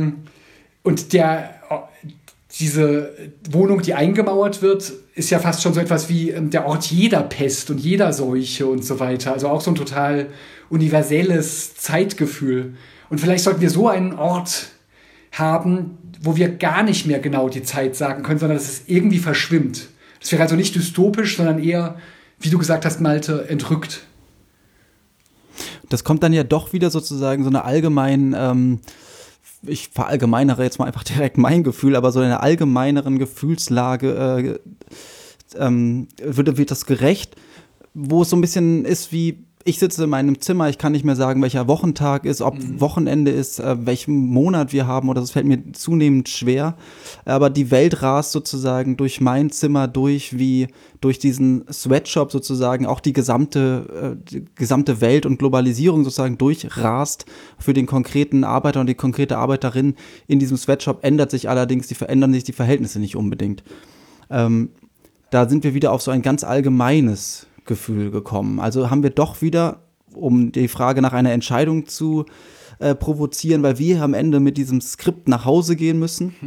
diese Wohnung, die eingemauert wird, ist ja fast schon so etwas wie der Ort jeder Pest und jeder Seuche und so weiter. Also auch so ein total universelles Zeitgefühl. Und vielleicht sollten wir so einen Ort haben, wo wir gar nicht mehr genau die Zeit sagen können, sondern dass es irgendwie verschwimmt. Das wäre also nicht dystopisch, sondern eher, wie du gesagt hast, Malte, entrückt. Das kommt dann ja doch wieder sozusagen so eine ich verallgemeinere jetzt mal einfach direkt mein Gefühl, aber so in einer allgemeineren Gefühlslage wird das gerecht, wo es so ein bisschen ist wie, ich sitze in meinem Zimmer, ich kann nicht mehr sagen, welcher Wochentag ist, ob Wochenende ist, welchen Monat wir haben oder das fällt mir zunehmend schwer. Aber die Welt rast sozusagen durch mein Zimmer durch, wie durch diesen Sweatshop sozusagen auch die gesamte Welt und Globalisierung sozusagen durchrast für den konkreten Arbeiter und die konkrete Arbeiterin in diesem Sweatshop verändern sich die Verhältnisse nicht unbedingt. Da sind wir wieder auf so ein ganz allgemeines Gefühl gekommen. Also haben wir doch wieder, um die Frage nach einer Entscheidung zu provozieren, weil wir am Ende mit diesem Skript nach Hause gehen müssen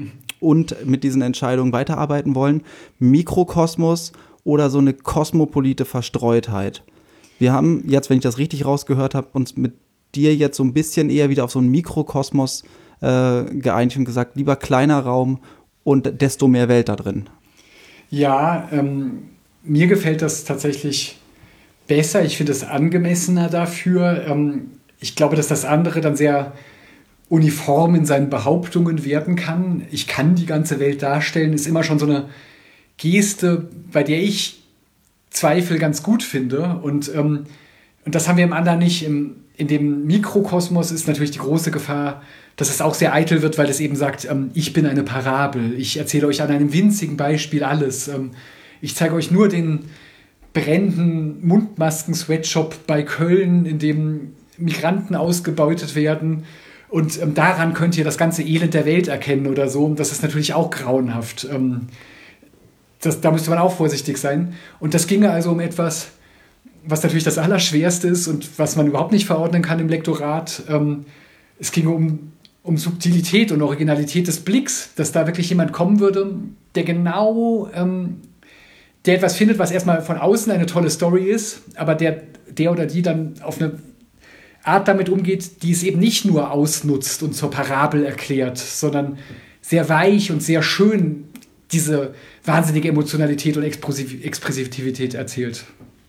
und mit diesen Entscheidungen weiterarbeiten wollen. Mikrokosmos oder so eine kosmopolite Verstreutheit. Wir haben jetzt, wenn ich das richtig rausgehört habe, uns mit dir jetzt so ein bisschen eher wieder auf so einen Mikrokosmos geeinigt und gesagt, lieber kleiner Raum und desto mehr Welt da drin. Ja, mir gefällt das tatsächlich besser. Ich finde es angemessener dafür. Ich glaube, dass das andere dann sehr uniform in seinen Behauptungen werden kann. Ich kann die ganze Welt darstellen, ist immer schon so eine Geste, bei der ich Zweifel ganz gut finde. Und das haben wir im anderen nicht. In dem Mikrokosmos ist natürlich die große Gefahr, dass es auch sehr eitel wird, weil es eben sagt, ich bin eine Parabel. Ich erzähle euch an einem winzigen Beispiel alles. Ich zeige euch nur den brennenden Mundmasken-Sweatshop bei Köln, in dem Migranten ausgebeutet werden. Und daran könnt ihr das ganze Elend der Welt erkennen oder so. Und das ist natürlich auch grauenhaft. Da müsste man auch vorsichtig sein. Und das ginge also um etwas, was natürlich das Allerschwerste ist und was man überhaupt nicht verordnen kann im Lektorat. Es ginge um Subtilität und Originalität des Blicks, dass da wirklich jemand kommen würde, der genau der etwas findet, was erstmal von außen eine tolle Story ist, aber der oder die dann auf eine Art damit umgeht, die es eben nicht nur ausnutzt und zur Parabel erklärt, sondern sehr weich und sehr schön diese wahnsinnige Emotionalität und Expressivität erzählt.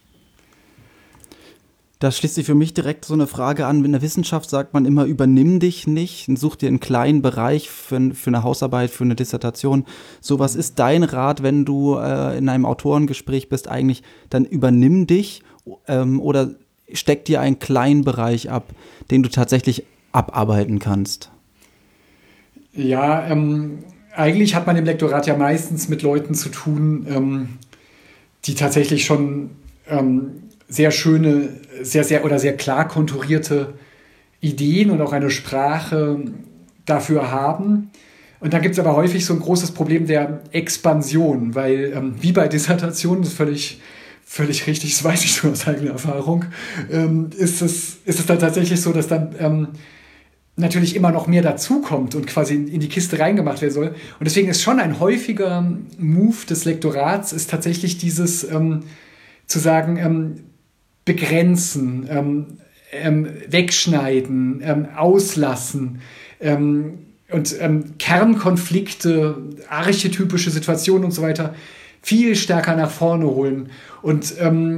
Da schließt sich für mich direkt so eine Frage an. In der Wissenschaft sagt man immer, übernimm dich nicht, such dir einen kleinen Bereich für eine Hausarbeit, für eine Dissertation. So, was ist dein Rat, wenn du in einem Autorengespräch bist eigentlich? Dann übernimm dich oder steck dir einen kleinen Bereich ab, den du tatsächlich abarbeiten kannst. Ja, eigentlich hat man im Lektorat ja meistens mit Leuten zu tun, die tatsächlich schon sehr schöne, sehr klar konturierte Ideen und auch eine Sprache dafür haben. Und dann gibt es aber häufig so ein großes Problem der Expansion, weil wie bei Dissertationen, das ist völlig richtig, das weiß ich schon aus eigener Erfahrung, ist es dann tatsächlich so, dass dann natürlich immer noch mehr dazukommt und quasi in die Kiste reingemacht werden soll. Und deswegen ist schon ein häufiger Move des Lektorats ist tatsächlich dieses zu sagen, begrenzen, wegschneiden, auslassen und Kernkonflikte, archetypische Situationen und so weiter viel stärker nach vorne holen. Und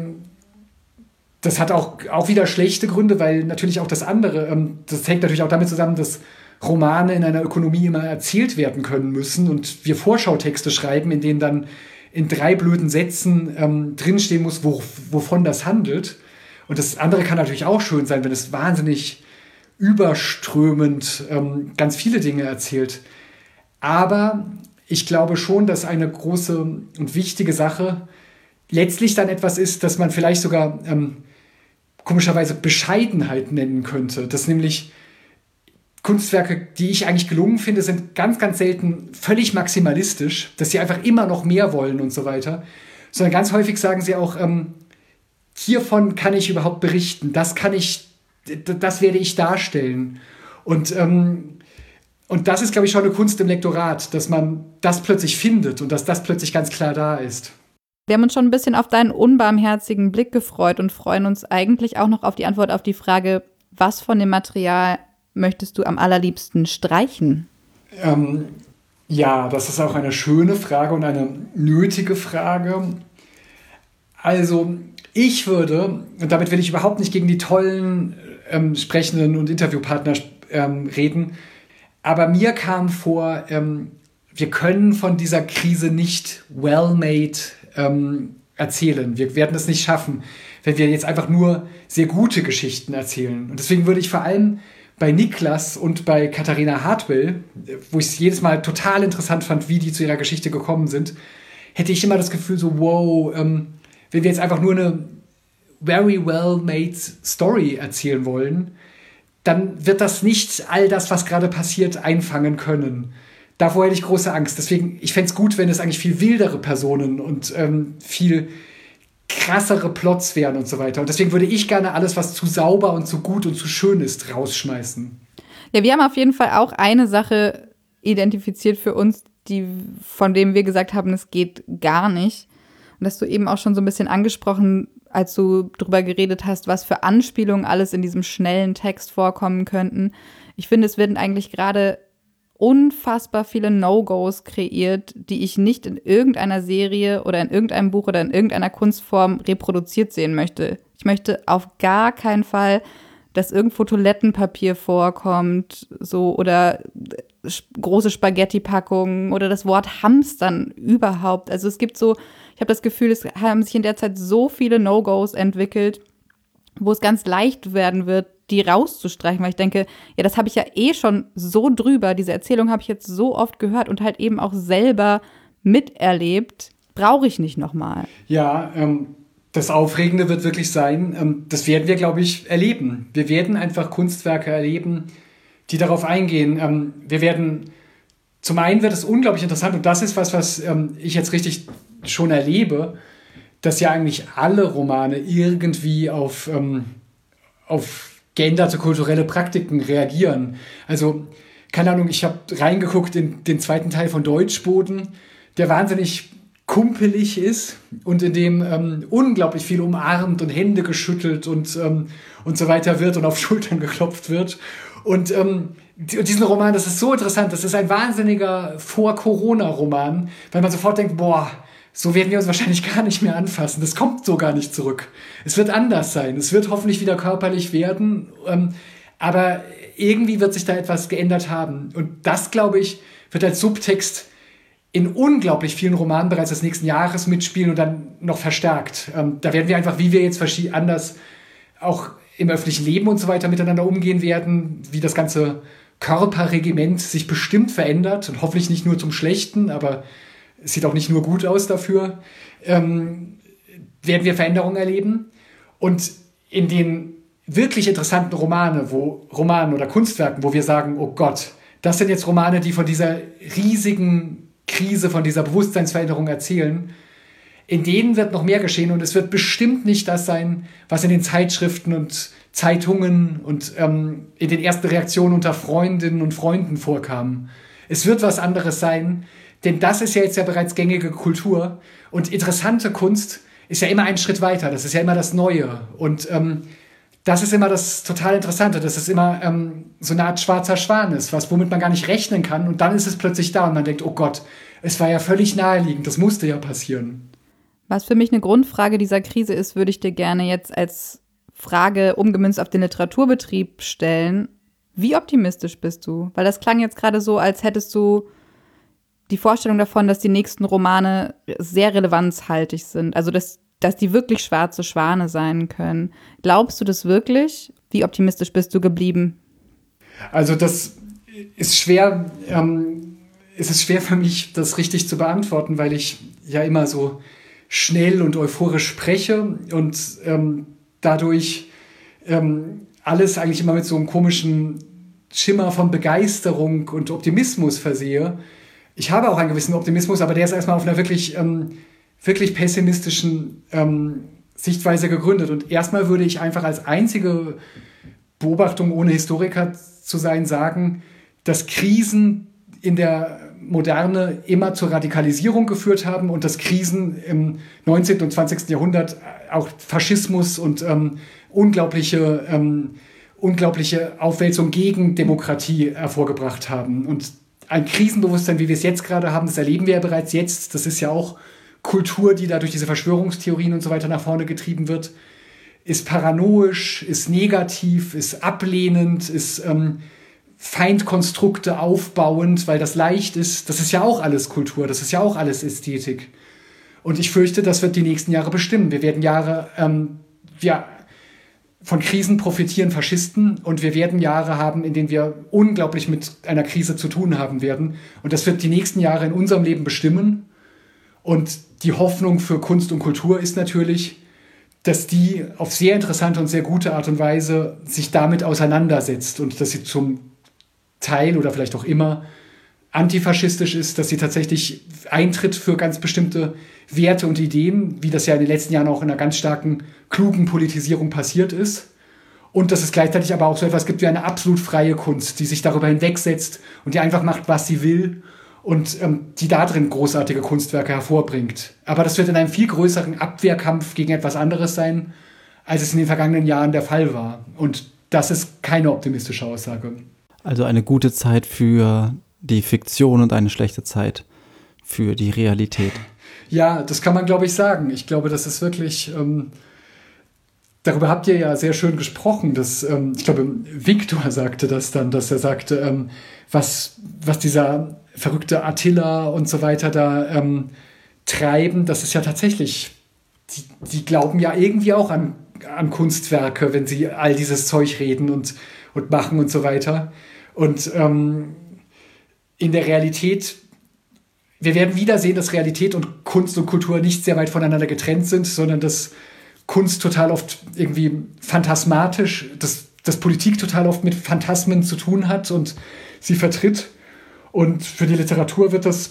das hat auch wieder schlechte Gründe, weil natürlich auch das andere, das hängt natürlich auch damit zusammen, dass Romane in einer Ökonomie immer erzählt werden können müssen und wir Vorschautexte schreiben, in denen dann in 3 blöden Sätzen drinstehen muss, wovon das handelt. Und das andere kann natürlich auch schön sein, wenn es wahnsinnig überströmend ganz viele Dinge erzählt. Aber ich glaube schon, dass eine große und wichtige Sache letztlich dann etwas ist, das man vielleicht sogar komischerweise Bescheidenheit nennen könnte. Dass nämlich Kunstwerke, die ich eigentlich gelungen finde, sind ganz, ganz selten völlig maximalistisch, dass sie einfach immer noch mehr wollen und so weiter. Sondern ganz häufig sagen sie auch, hiervon kann ich überhaupt berichten, das werde ich darstellen. Und das ist, glaube ich, schon eine Kunst im Lektorat, dass man das plötzlich findet und dass das plötzlich ganz klar da ist. Wir haben uns schon ein bisschen auf deinen unbarmherzigen Blick gefreut und freuen uns eigentlich auch noch auf die Antwort auf die Frage, was von dem Material möchtest du am allerliebsten streichen? Ja, das ist auch eine schöne Frage und eine nötige Frage. Also ich würde, und damit will ich überhaupt nicht gegen die tollen Sprechenden und Interviewpartner reden, aber mir kam vor, wir können von dieser Krise nicht well-made erzählen. Wir werden es nicht schaffen, wenn wir jetzt einfach nur sehr gute Geschichten erzählen. Und deswegen würde ich vor allem bei Niklas und bei Katharina Hartwell, wo ich es jedes Mal total interessant fand, wie die zu ihrer Geschichte gekommen sind, hätte ich immer das Gefühl so, wow, wenn wir jetzt einfach nur eine very well-made Story erzählen wollen, dann wird das nicht all das, was gerade passiert, einfangen können. Davor hätte ich große Angst. Deswegen, ich fände es gut, wenn es eigentlich viel wildere Personen und viel krassere Plots wären und so weiter. Und deswegen würde ich gerne alles, was zu sauber und zu gut und zu schön ist, rausschmeißen. Ja, wir haben auf jeden Fall auch eine Sache identifiziert für uns, von dem wir gesagt haben, es geht gar nicht. Und das hast du eben auch schon so ein bisschen angesprochen, als du drüber geredet hast, was für Anspielungen alles in diesem schnellen Text vorkommen könnten. Ich finde, es werden eigentlich gerade unfassbar viele No-Gos kreiert, die ich nicht in irgendeiner Serie oder in irgendeinem Buch oder in irgendeiner Kunstform reproduziert sehen möchte. Ich möchte auf gar keinen Fall, dass irgendwo Toilettenpapier vorkommt, so, oder große Spaghetti-Packungen oder das Wort Hamstern überhaupt. Also es gibt so, ich habe das Gefühl, es haben sich in der Zeit so viele No-Gos entwickelt, wo es ganz leicht werden wird, die rauszustreichen, weil ich denke, ja, das habe ich ja eh schon so drüber, diese Erzählung habe ich jetzt so oft gehört und halt eben auch selber miterlebt, brauche ich nicht nochmal. Ja, das Aufregende wird wirklich sein, das werden wir, glaube ich, erleben. Wir werden einfach Kunstwerke erleben, die darauf eingehen. Zum einen wird es unglaublich interessant, und das ist was ich jetzt richtig schon erlebe, dass ja eigentlich alle Romane irgendwie auf geänderte kulturelle Praktiken reagieren. Also, keine Ahnung, ich habe reingeguckt in den zweiten Teil von Deutschboden, der wahnsinnig kumpelig ist und in dem unglaublich viel umarmt und Hände geschüttelt und so weiter wird und auf Schultern geklopft wird. Und diesen Roman, das ist so interessant, das ist ein wahnsinniger Vor-Corona-Roman, weil man sofort denkt, boah, so werden wir uns wahrscheinlich gar nicht mehr anfassen. Das kommt so gar nicht zurück. Es wird anders sein. Es wird hoffentlich wieder körperlich werden. Aber irgendwie wird sich da etwas geändert haben. Und das, glaube ich, wird als Subtext in unglaublich vielen Romanen bereits des nächsten Jahres mitspielen und dann noch verstärkt. Da werden wir einfach, wie wir jetzt anders auch im öffentlichen Leben und so weiter miteinander umgehen werden, wie das ganze Körperregiment sich bestimmt verändert und hoffentlich nicht nur zum Schlechten, aber es sieht auch nicht nur gut aus dafür, werden wir Veränderungen erleben. Und in den wirklich interessanten Romanen oder Kunstwerken, wo wir sagen, oh Gott, das sind jetzt Romane, die von dieser riesigen Krise, von dieser Bewusstseinsveränderung erzählen, in denen wird noch mehr geschehen und es wird bestimmt nicht das sein, was in den Zeitschriften und Zeitungen und in den ersten Reaktionen unter Freundinnen und Freunden vorkam. Es wird was anderes sein, denn das ist ja jetzt ja bereits gängige Kultur und interessante Kunst ist ja immer einen Schritt weiter, das ist ja immer das Neue und das ist immer das total Interessante, dass es immer so eine Art schwarzer Schwan ist, womit man gar nicht rechnen kann und dann ist es plötzlich da und man denkt, oh Gott, es war ja völlig naheliegend, das musste ja passieren. Was für mich eine Grundfrage dieser Krise ist, würde ich dir gerne jetzt als Frage umgemünzt auf den Literaturbetrieb stellen. Wie optimistisch bist du? Weil das klang jetzt gerade so, als hättest du die Vorstellung davon, dass die nächsten Romane sehr relevanzhaltig sind. Also, dass die wirklich schwarze Schwane sein können. Glaubst du das wirklich? Wie optimistisch bist du geblieben? Also, das ist schwer. Es ist schwer für mich, das richtig zu beantworten, weil ich ja immer so schnell und euphorisch spreche und dadurch alles eigentlich immer mit so einem komischen Schimmer von Begeisterung und Optimismus versehe. Ich habe auch einen gewissen Optimismus, aber der ist erstmal auf einer wirklich pessimistischen Sichtweise gegründet. Und erstmal würde ich einfach als einzige Beobachtung, ohne Historiker zu sein, sagen, dass Krisen in der Moderne immer zur Radikalisierung geführt haben und dass Krisen im 19. und 20. Jahrhundert auch Faschismus und unglaubliche Aufwälzung gegen Demokratie hervorgebracht haben. Und ein Krisenbewusstsein, wie wir es jetzt gerade haben, das erleben wir ja bereits jetzt. Das ist ja auch Kultur, die da durch diese Verschwörungstheorien und so weiter nach vorne getrieben wird. Ist paranoisch, ist negativ, ist ablehnend, ist Feindkonstrukte aufbauend, weil das leicht ist. Das ist ja auch alles Kultur, das ist ja auch alles Ästhetik. Und ich fürchte, das wird die nächsten Jahre bestimmen. Wir werden von Krisen profitieren Faschisten und wir werden Jahre haben, in denen wir unglaublich mit einer Krise zu tun haben werden. Und das wird die nächsten Jahre in unserem Leben bestimmen. Und die Hoffnung für Kunst und Kultur ist natürlich, dass die auf sehr interessante und sehr gute Art und Weise sich damit auseinandersetzt und dass sie zum Teil oder vielleicht auch immer antifaschistisch ist, dass sie tatsächlich eintritt für ganz bestimmte Werte und Ideen, wie das ja in den letzten Jahren auch in einer ganz starken, klugen Politisierung passiert ist. Und dass es gleichzeitig aber auch so etwas gibt wie eine absolut freie Kunst, die sich darüber hinwegsetzt und die einfach macht, was sie will und die da drin großartige Kunstwerke hervorbringt. Aber das wird in einem viel größeren Abwehrkampf gegen etwas anderes sein, als es in den vergangenen Jahren der Fall war. Und das ist keine optimistische Aussage. Also eine gute Zeit für die Fiktion und eine schlechte Zeit für die Realität. Ja, das kann man, glaube ich, sagen. Ich glaube, das ist wirklich... darüber habt ihr ja sehr schön gesprochen. Dass, ich glaube, Viktor sagte das dann, dass er sagte, was dieser verrückte Attila und so weiter da treiben, das ist ja tatsächlich, die glauben ja irgendwie auch an Kunstwerke, wenn sie all dieses Zeug reden und machen und so weiter. Und in der Realität, wir werden wieder sehen, dass Realität und Kunst und Kultur nicht sehr weit voneinander getrennt sind, sondern dass Kunst total oft irgendwie phantasmatisch, dass Politik total oft mit Phantasmen zu tun hat und sie vertritt. Und für die Literatur wird das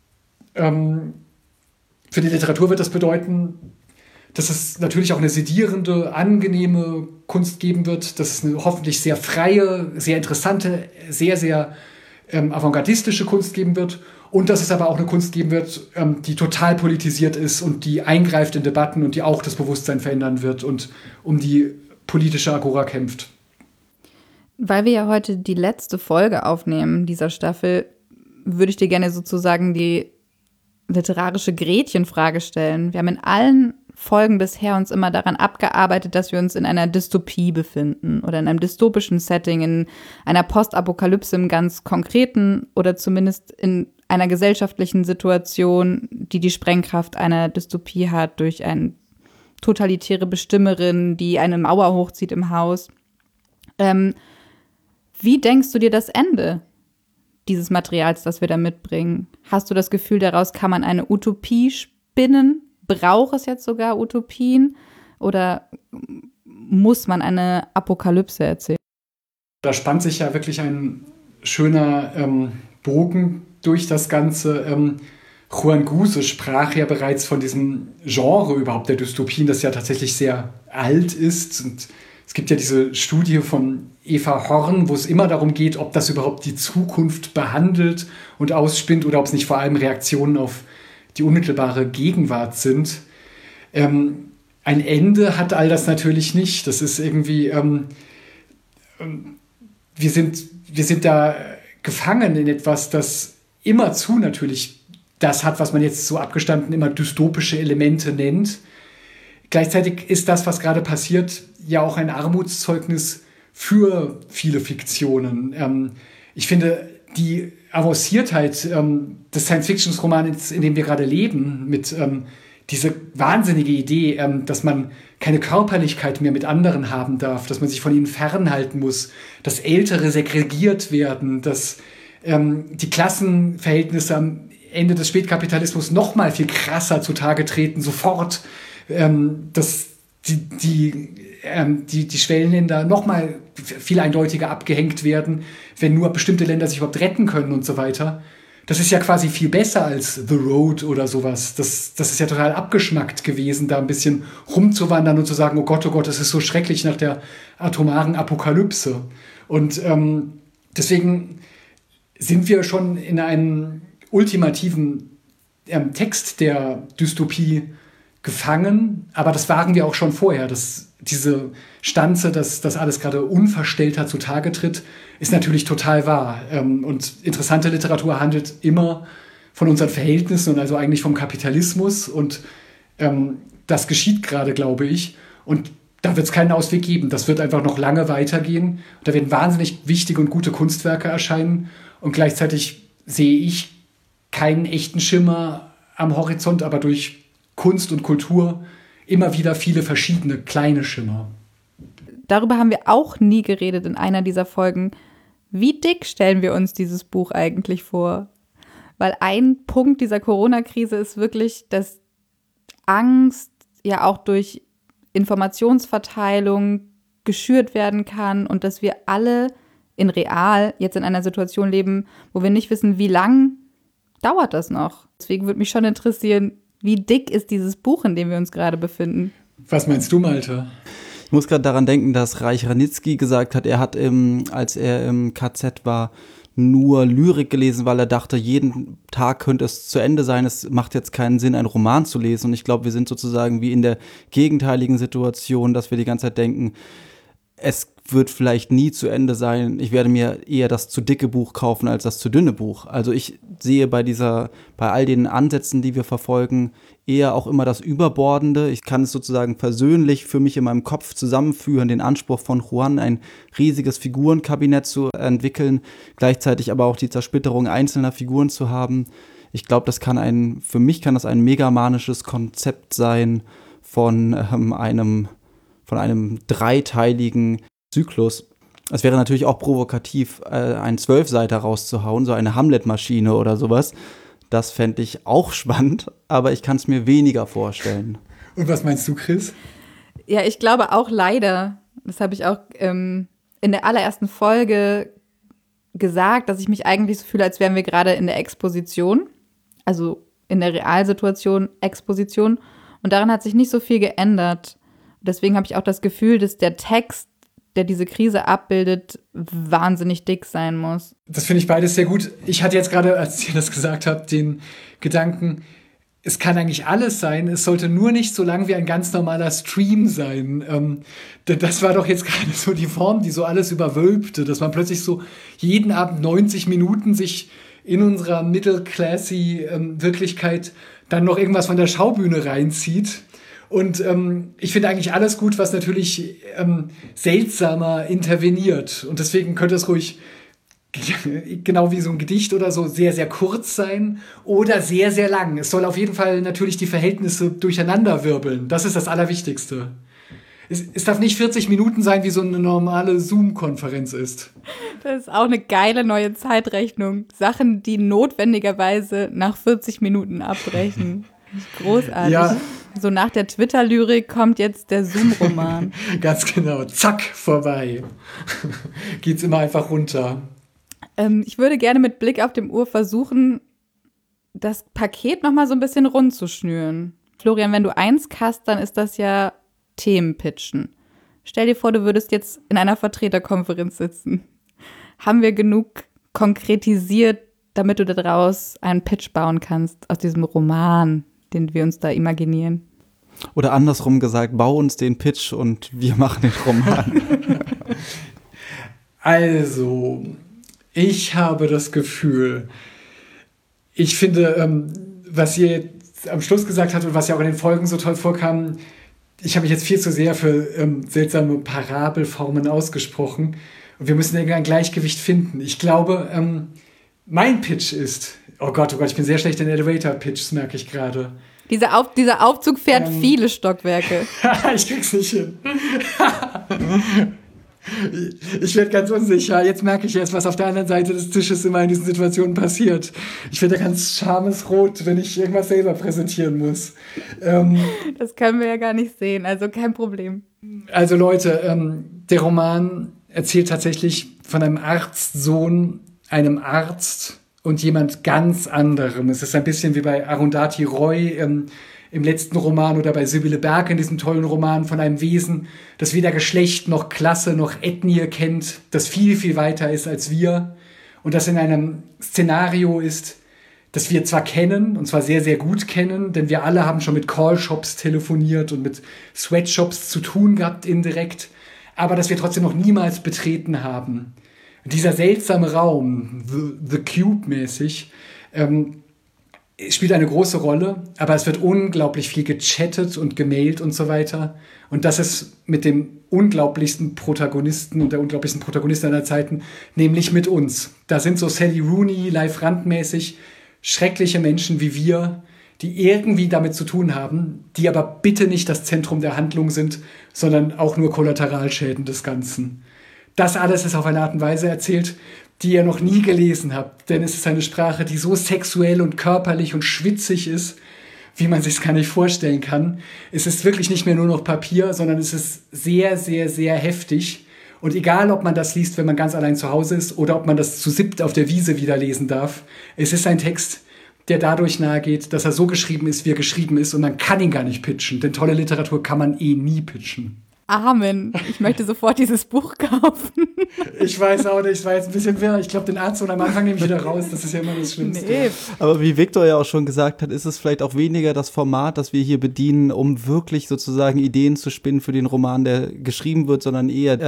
bedeuten, dass es natürlich auch eine sedierende, angenehme Kunst geben wird, dass es eine hoffentlich sehr freie, sehr interessante, sehr, sehr avantgardistische Kunst geben wird und dass es aber auch eine Kunst geben wird, die total politisiert ist und die eingreift in Debatten und die auch das Bewusstsein verändern wird und um die politische Agora kämpft. Weil wir ja heute die letzte Folge aufnehmen dieser Staffel, würde ich dir gerne sozusagen die literarische Gretchenfrage stellen. Wir haben in allen Folgen bisher uns immer daran abgearbeitet, dass wir uns in einer Dystopie befinden oder in einem dystopischen Setting, in einer Postapokalypse im ganz Konkreten oder zumindest in einer gesellschaftlichen Situation, die die Sprengkraft einer Dystopie hat durch eine totalitäre Bestimmerin, die eine Mauer hochzieht im Haus. Wie denkst du dir das Ende dieses Materials, das wir da mitbringen? Hast du das Gefühl, daraus kann man eine Utopie spinnen? Braucht es jetzt sogar Utopien? Oder muss man eine Apokalypse erzählen? Da spannt sich ja wirklich ein schöner Bogen durch das Ganze. Juan Guse sprach ja bereits von diesem Genre überhaupt der Dystopien, das ja tatsächlich sehr alt ist. Und es gibt ja diese Studie von Eva Horn, wo es immer darum geht, ob das überhaupt die Zukunft behandelt und ausspinnt oder ob es nicht vor allem Reaktionen auf die unmittelbare Gegenwart sind. Ein Ende hat all das natürlich nicht. Das ist irgendwie, wir sind da gefangen in etwas, das immerzu natürlich das hat, was man jetzt so abgestanden immer dystopische Elemente nennt. Gleichzeitig ist das, was gerade passiert, ja auch ein Armutszeugnis für viele Fiktionen. Ich finde, die Avanciertheit des Science-Fiction-Romans, in dem wir gerade leben, mit diese wahnsinnige Idee, dass man keine Körperlichkeit mehr mit anderen haben darf, dass man sich von ihnen fernhalten muss, dass Ältere segregiert werden, dass die Klassenverhältnisse am Ende des Spätkapitalismus noch mal viel krasser zutage treten, sofort, dass die Schwellenländer noch mal viel eindeutiger abgehängt werden, wenn nur bestimmte Länder sich überhaupt retten können und so weiter. Das ist ja quasi viel besser als The Road oder sowas. Das ist ja total abgeschmackt gewesen, da ein bisschen rumzuwandern und zu sagen, oh Gott, es ist so schrecklich nach der atomaren Apokalypse. Und deswegen sind wir schon in einem ultimativen Text der Dystopie gefangen, aber das waren wir auch schon vorher. Diese Stanze, dass das alles gerade unverstellter zutage tritt, ist natürlich total wahr. Und interessante Literatur handelt immer von unseren Verhältnissen und also eigentlich vom Kapitalismus. Und das geschieht gerade, glaube ich. Und da wird es keinen Ausweg geben. Das wird einfach noch lange weitergehen. Da werden wahnsinnig wichtige und gute Kunstwerke erscheinen. Und gleichzeitig sehe ich keinen echten Schimmer am Horizont, aber durch Kunst und Kultur immer wieder viele verschiedene kleine Schimmer. Darüber haben wir auch nie geredet in einer dieser Folgen. Wie dick stellen wir uns dieses Buch eigentlich vor? Weil ein Punkt dieser Corona-Krise ist wirklich, dass Angst ja auch durch Informationsverteilung geschürt werden kann und dass wir alle in real jetzt in einer Situation leben, wo wir nicht wissen, wie lang dauert das noch. Deswegen würde mich schon interessieren, wie dick ist dieses Buch, in dem wir uns gerade befinden? Was meinst du, Malte? Ich muss gerade daran denken, dass Reich Ranitzky gesagt hat, er hat, als er im KZ war, nur Lyrik gelesen, weil er dachte, jeden Tag könnte es zu Ende sein. Es macht jetzt keinen Sinn, einen Roman zu lesen. Und ich glaube, wir sind sozusagen wie in der gegenteiligen Situation, dass wir die ganze Zeit denken, es wird vielleicht nie zu Ende sein. Ich werde mir eher das zu dicke Buch kaufen als das zu dünne Buch. Also ich sehe bei all den Ansätzen, die wir verfolgen, eher auch immer das Überbordende. Ich kann es sozusagen persönlich für mich in meinem Kopf zusammenführen, den Anspruch von Juan, ein riesiges Figurenkabinett zu entwickeln, gleichzeitig aber auch die Zersplitterung einzelner Figuren zu haben. Ich glaube, für mich kann das ein megamanisches Konzept sein von einem dreiteiligen Zyklus. Es wäre natürlich auch provokativ, einen 12-Seiter rauszuhauen, so eine Hamlet-Maschine oder sowas. Das fände ich auch spannend, aber ich kann es mir weniger vorstellen. Und was meinst du, Chris? Ja, ich glaube auch leider, das habe ich auch in der allerersten Folge gesagt, dass ich mich eigentlich so fühle, als wären wir gerade in der Exposition, also in der Realsituation Exposition. Und daran hat sich nicht so viel geändert. Deswegen habe ich auch das Gefühl, dass der Text, der diese Krise abbildet, wahnsinnig dick sein muss. Das finde ich beides sehr gut. Ich hatte jetzt gerade, als ihr das gesagt habt, den Gedanken, es kann eigentlich alles sein, es sollte nur nicht so lang wie ein ganz normaler Stream sein. Das war doch jetzt gerade so die Form, die so alles überwölbte, dass man plötzlich so jeden Abend 90 Minuten sich in unserer middle-classy Wirklichkeit dann noch irgendwas von der Schaubühne reinzieht. Und ich finde eigentlich alles gut, was natürlich seltsamer interveniert. Und deswegen könnte es ruhig, genau wie so ein Gedicht oder so, sehr, sehr kurz sein oder sehr, sehr lang. Es soll auf jeden Fall natürlich die Verhältnisse durcheinander wirbeln. Das ist das Allerwichtigste. Es darf nicht 40 Minuten sein, wie so eine normale Zoom-Konferenz ist. Das ist auch eine geile neue Zeitrechnung. Sachen, die notwendigerweise nach 40 Minuten abbrechen. Großartig. Ja. So nach der Twitter-Lyrik kommt jetzt der Zoom-Roman. Ganz genau. Zack, vorbei. Geht's immer einfach runter. Ich würde gerne mit Blick auf die Uhr versuchen, das Paket noch mal so ein bisschen rund zu schnüren. Florian, wenn du eins hast, dann ist das ja Themenpitchen. Stell dir vor, du würdest jetzt in einer Vertreterkonferenz sitzen. Haben wir genug konkretisiert, damit du daraus einen Pitch bauen kannst aus diesem Roman, den wir uns da imaginieren? Oder andersrum gesagt, bau uns den Pitch und wir machen den Roman. Also, ich habe das Gefühl, ich finde, was ihr jetzt am Schluss gesagt habt und was ja auch in den Folgen so toll vorkam, ich habe mich jetzt viel zu sehr für seltsame Parabelformen ausgesprochen und wir müssen irgendein Gleichgewicht finden. Ich glaube, mein Pitch ist, oh Gott, ich bin sehr schlecht in Elevator-Pitches, merke ich gerade. Dieser Aufzug fährt viele Stockwerke. Ich krieg's nicht hin. Ich werde ganz unsicher. Jetzt merke ich erst, was auf der anderen Seite des Tisches immer in diesen Situationen passiert. Ich werde ganz schamesrot, wenn ich irgendwas selber präsentieren muss. Das können wir ja gar nicht sehen, also kein Problem. Also Leute, der Roman erzählt tatsächlich von einem Arztsohn, einem Arzt und jemand ganz anderem. Es ist ein bisschen wie bei Arundhati Roy im letzten Roman oder bei Sibylle Berg in diesem tollen Roman von einem Wesen, das weder Geschlecht noch Klasse noch Ethnie kennt, das viel, viel weiter ist als wir und das in einem Szenario ist, das wir zwar kennen, und zwar sehr, sehr gut kennen, denn wir alle haben schon mit Callshops telefoniert und mit Sweatshops zu tun gehabt indirekt, aber das wir trotzdem noch niemals betreten haben. Dieser seltsame Raum, The Cube-mäßig, spielt eine große Rolle, aber es wird unglaublich viel gechattet und gemailt und so weiter. Und das ist mit dem unglaublichsten Protagonisten und der unglaublichsten Protagonistin aller Zeiten, nämlich mit uns. Da sind so Sally Rooney, Live Rand-mäßig schreckliche Menschen wie wir, die irgendwie damit zu tun haben, die aber bitte nicht das Zentrum der Handlung sind, sondern auch nur Kollateralschäden des Ganzen. Das alles ist auf eine Art und Weise erzählt, die ihr noch nie gelesen habt. Denn es ist eine Sprache, die so sexuell und körperlich und schwitzig ist, wie man sich es gar nicht vorstellen kann. Es ist wirklich nicht mehr nur noch Papier, sondern es ist sehr, sehr, sehr heftig. Und egal, ob man das liest, wenn man ganz allein zu Hause ist, oder ob man das zu siebt auf der Wiese wieder lesen darf, es ist ein Text, der dadurch nahegeht, dass er so geschrieben ist, wie er geschrieben ist. Und man kann ihn gar nicht pitchen, denn tolle Literatur kann man nie pitchen. Amen. Ich möchte sofort dieses Buch kaufen. Ich weiß auch nicht, ich war jetzt ein bisschen wirr. Ich glaube, den Arzt am Anfang nehme ich wieder raus. Das ist ja immer das Schlimmste. Nee. Aber wie Viktor ja auch schon gesagt hat, ist es vielleicht auch weniger das Format, das wir hier bedienen, um wirklich sozusagen Ideen zu spinnen für den Roman, der geschrieben wird, sondern eher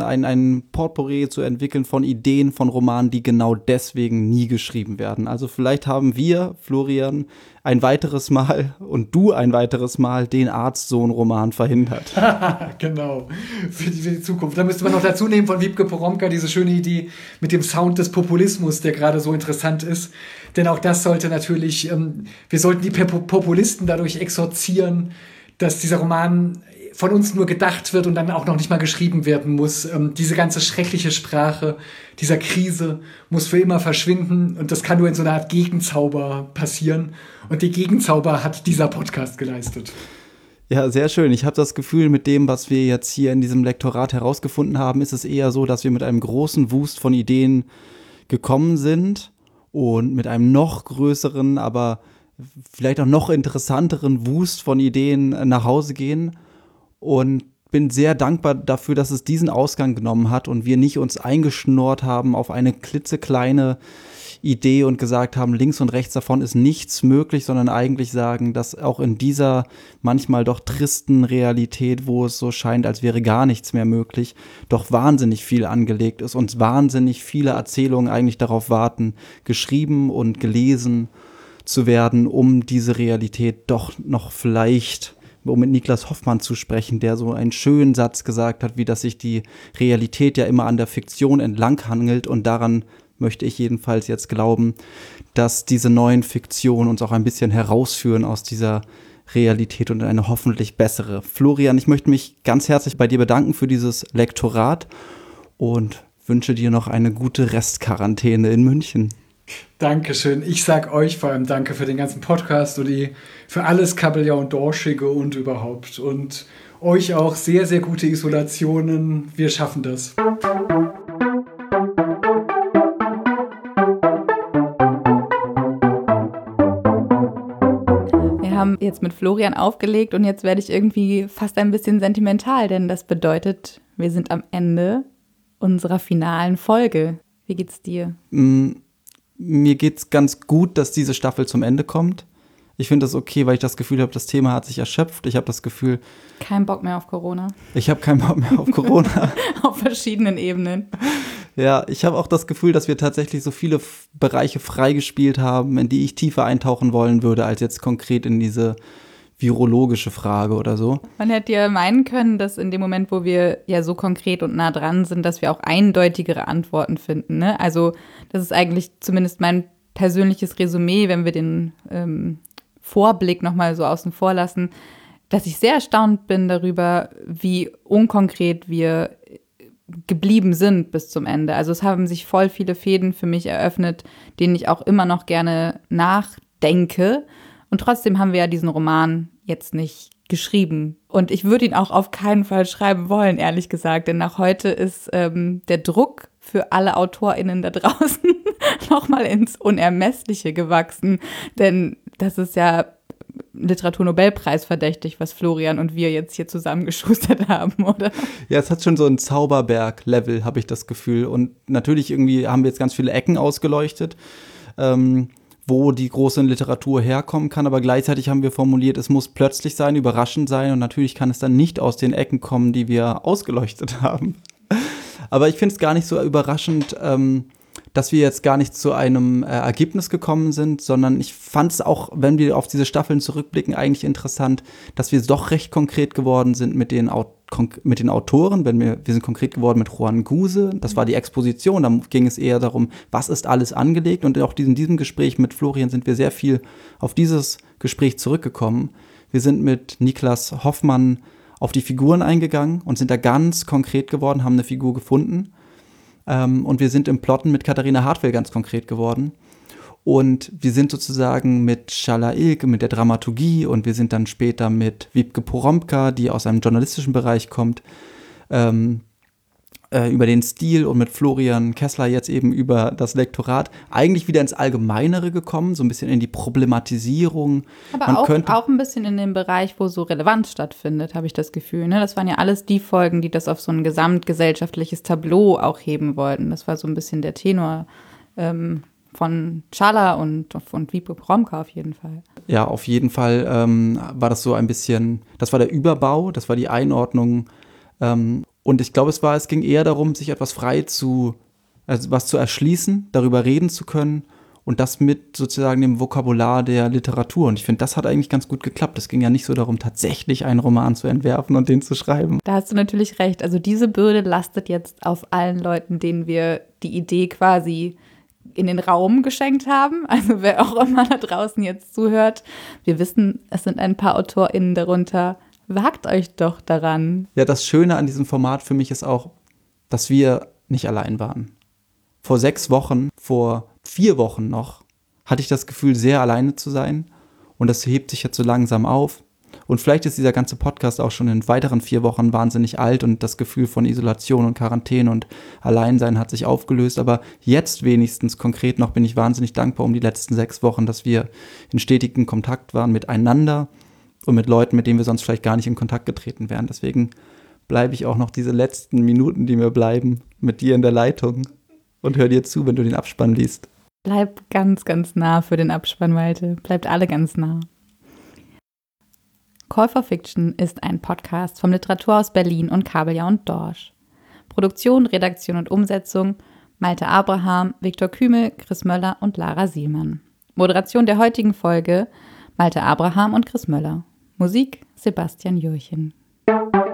ein Potpourri zu entwickeln von Ideen von Romanen, die genau deswegen nie geschrieben werden. Also vielleicht haben wir, Florian, ein weiteres Mal und du ein weiteres Mal den Arzt-Sohn-Roman verhindert. Genau, für die Zukunft. Da müsste man noch dazu nehmen von Wiebke Poromka diese schöne Idee mit dem Sound des Populismus, der gerade so interessant ist. Denn auch das sollte natürlich, wir sollten die Populisten dadurch exorzieren, dass dieser Roman von uns nur gedacht wird und dann auch noch nicht mal geschrieben werden muss. Diese ganze schreckliche Sprache dieser Krise muss für immer verschwinden und das kann nur in so einer Art Gegenzauber passieren. Und die Gegenzauber hat dieser Podcast geleistet. Ja, sehr schön. Ich habe das Gefühl, mit dem, was wir jetzt hier in diesem Lektorat herausgefunden haben, ist es eher so, dass wir mit einem großen Wust von Ideen gekommen sind und mit einem noch größeren, aber vielleicht auch noch interessanteren Wust von Ideen nach Hause gehen. Und bin sehr dankbar dafür, dass es diesen Ausgang genommen hat und wir nicht uns eingeschnurrt haben auf eine klitzekleine Idee und gesagt haben, links und rechts davon ist nichts möglich, sondern eigentlich sagen, dass auch in dieser manchmal doch tristen Realität, wo es so scheint, als wäre gar nichts mehr möglich, doch wahnsinnig viel angelegt ist und wahnsinnig viele Erzählungen eigentlich darauf warten, geschrieben und gelesen zu werden, um diese Realität doch noch vielleicht, um mit Niklas Hoffmann zu sprechen, der so einen schönen Satz gesagt hat, wie dass sich die Realität ja immer an der Fiktion entlanghangelt und daran möchte ich jedenfalls jetzt glauben, dass diese neuen Fiktionen uns auch ein bisschen herausführen aus dieser Realität und eine hoffentlich bessere. Florian, ich möchte mich ganz herzlich bei dir bedanken für dieses Lektorat und wünsche dir noch eine gute Restquarantäne in München. Dankeschön. Ich sag euch vor allem danke für den ganzen Podcast und für alles Kabeljau und Dorschige und überhaupt. Und euch auch sehr, sehr gute Isolationen. Wir schaffen das. Wir haben jetzt mit Florian aufgelegt und jetzt werde ich irgendwie fast ein bisschen sentimental, denn das bedeutet, wir sind am Ende unserer finalen Folge. Wie geht's dir? Mir geht's ganz gut, dass diese Staffel zum Ende kommt. Ich finde das okay, weil ich das Gefühl habe, das Thema hat sich erschöpft. Ich habe das Gefühl... Kein Bock mehr auf Corona. Ich habe keinen Bock mehr auf Corona. Auf verschiedenen Ebenen. Ja, ich habe auch das Gefühl, dass wir tatsächlich so viele Bereiche freigespielt haben, in die ich tiefer eintauchen wollen würde, als jetzt konkret in diese virologische Frage oder so. Man hätte ja meinen können, dass in dem Moment, wo wir ja so konkret und nah dran sind, dass wir auch eindeutigere Antworten finden, ne? Also das ist eigentlich zumindest mein persönliches Resümee, wenn wir den Vorblick nochmal so außen vor lassen, dass ich sehr erstaunt bin darüber, wie unkonkret wir geblieben sind bis zum Ende. Also es haben sich voll viele Fäden für mich eröffnet, denen ich auch immer noch gerne nachdenke. Und trotzdem haben wir ja diesen Roman jetzt nicht geschrieben. Und ich würde ihn auch auf keinen Fall schreiben wollen, ehrlich gesagt. Denn nach heute ist der Druck für alle AutorInnen da draußen nochmal ins Unermessliche gewachsen. Denn das ist ja Literaturnobelpreis verdächtig, was Florian und wir jetzt hier zusammengeschustert haben, oder? Ja, es hat schon so ein Zauberberg-Level, habe ich das Gefühl. Und natürlich irgendwie haben wir jetzt ganz viele Ecken ausgeleuchtet, wo die große Literatur herkommen kann. Aber gleichzeitig haben wir formuliert, es muss plötzlich sein, überraschend sein. Und natürlich kann es dann nicht aus den Ecken kommen, die wir ausgeleuchtet haben. Aber ich finde es gar nicht so überraschend, dass wir jetzt gar nicht zu einem Ergebnis gekommen sind, sondern ich fand es auch, wenn wir auf diese Staffeln zurückblicken, eigentlich interessant, dass wir doch recht konkret geworden sind mit den Autoren. Wir sind konkret geworden mit Juan Guse, das war die Exposition, da ging es eher darum, was ist alles angelegt, und auch in diesem Gespräch mit Florian sind wir sehr viel auf dieses Gespräch zurückgekommen. Wir sind mit Niklas Hoffmann auf die Figuren eingegangen und sind da ganz konkret geworden, haben eine Figur gefunden. Und wir sind im Plotten mit Katharina Hartwell ganz konkret geworden. Und wir sind sozusagen mit Schala Ilk, mit der Dramaturgie, und wir sind dann später mit Wiebke Poromka, die aus einem journalistischen Bereich kommt, über den Stil und mit Florian Kessler jetzt eben über das Lektorat eigentlich wieder ins Allgemeinere gekommen, so ein bisschen in die Problematisierung. Aber auch ein bisschen in dem Bereich, wo so Relevanz stattfindet, habe ich das Gefühl. Ne? Das waren ja alles die Folgen, die das auf so ein gesamtgesellschaftliches Tableau auch heben wollten. Das war so ein bisschen der Tenor von Schala und von Wiebke Bromka auf jeden Fall. Ja, auf jeden Fall war das so ein bisschen, das war der Überbau, das war die Einordnung. Und ich glaube, es ging eher darum, sich etwas was zu erschließen, darüber reden zu können und das mit sozusagen dem Vokabular der Literatur. Und ich finde, das hat eigentlich ganz gut geklappt. Es ging ja nicht so darum, tatsächlich einen Roman zu entwerfen und den zu schreiben. Da hast du natürlich recht. Also diese Bürde lastet jetzt auf allen Leuten, denen wir die Idee quasi in den Raum geschenkt haben. Also wer auch immer da draußen jetzt zuhört. Wir wissen, es sind ein paar AutorInnen darunter. Wagt euch doch daran. Ja, das Schöne an diesem Format für mich ist auch, dass wir nicht allein waren. Vor 6 Wochen, vor 4 Wochen noch, hatte ich das Gefühl, sehr alleine zu sein. Und das hebt sich jetzt so langsam auf. Und vielleicht ist dieser ganze Podcast auch schon in weiteren 4 Wochen wahnsinnig alt und das Gefühl von Isolation und Quarantäne und Alleinsein hat sich aufgelöst. Aber jetzt wenigstens konkret noch bin ich wahnsinnig dankbar um die letzten 6 Wochen, dass wir in stetigem Kontakt waren miteinander und mit Leuten, mit denen wir sonst vielleicht gar nicht in Kontakt getreten wären. Deswegen bleibe ich auch noch diese letzten Minuten, die mir bleiben, mit dir in der Leitung und hör dir zu, wenn du den Abspann liest. Bleib ganz, ganz nah für den Abspann, Malte. Bleibt alle ganz nah. Call for Fiction ist ein Podcast vom Literaturhaus Berlin und Kabeljau und Dorsch. Produktion, Redaktion und Umsetzung Malte Abraham, Viktor Kümel, Chris Möller und Lara Sielmann. Moderation der heutigen Folge Malte Abraham und Chris Möller. Musik Sebastian Jurchen.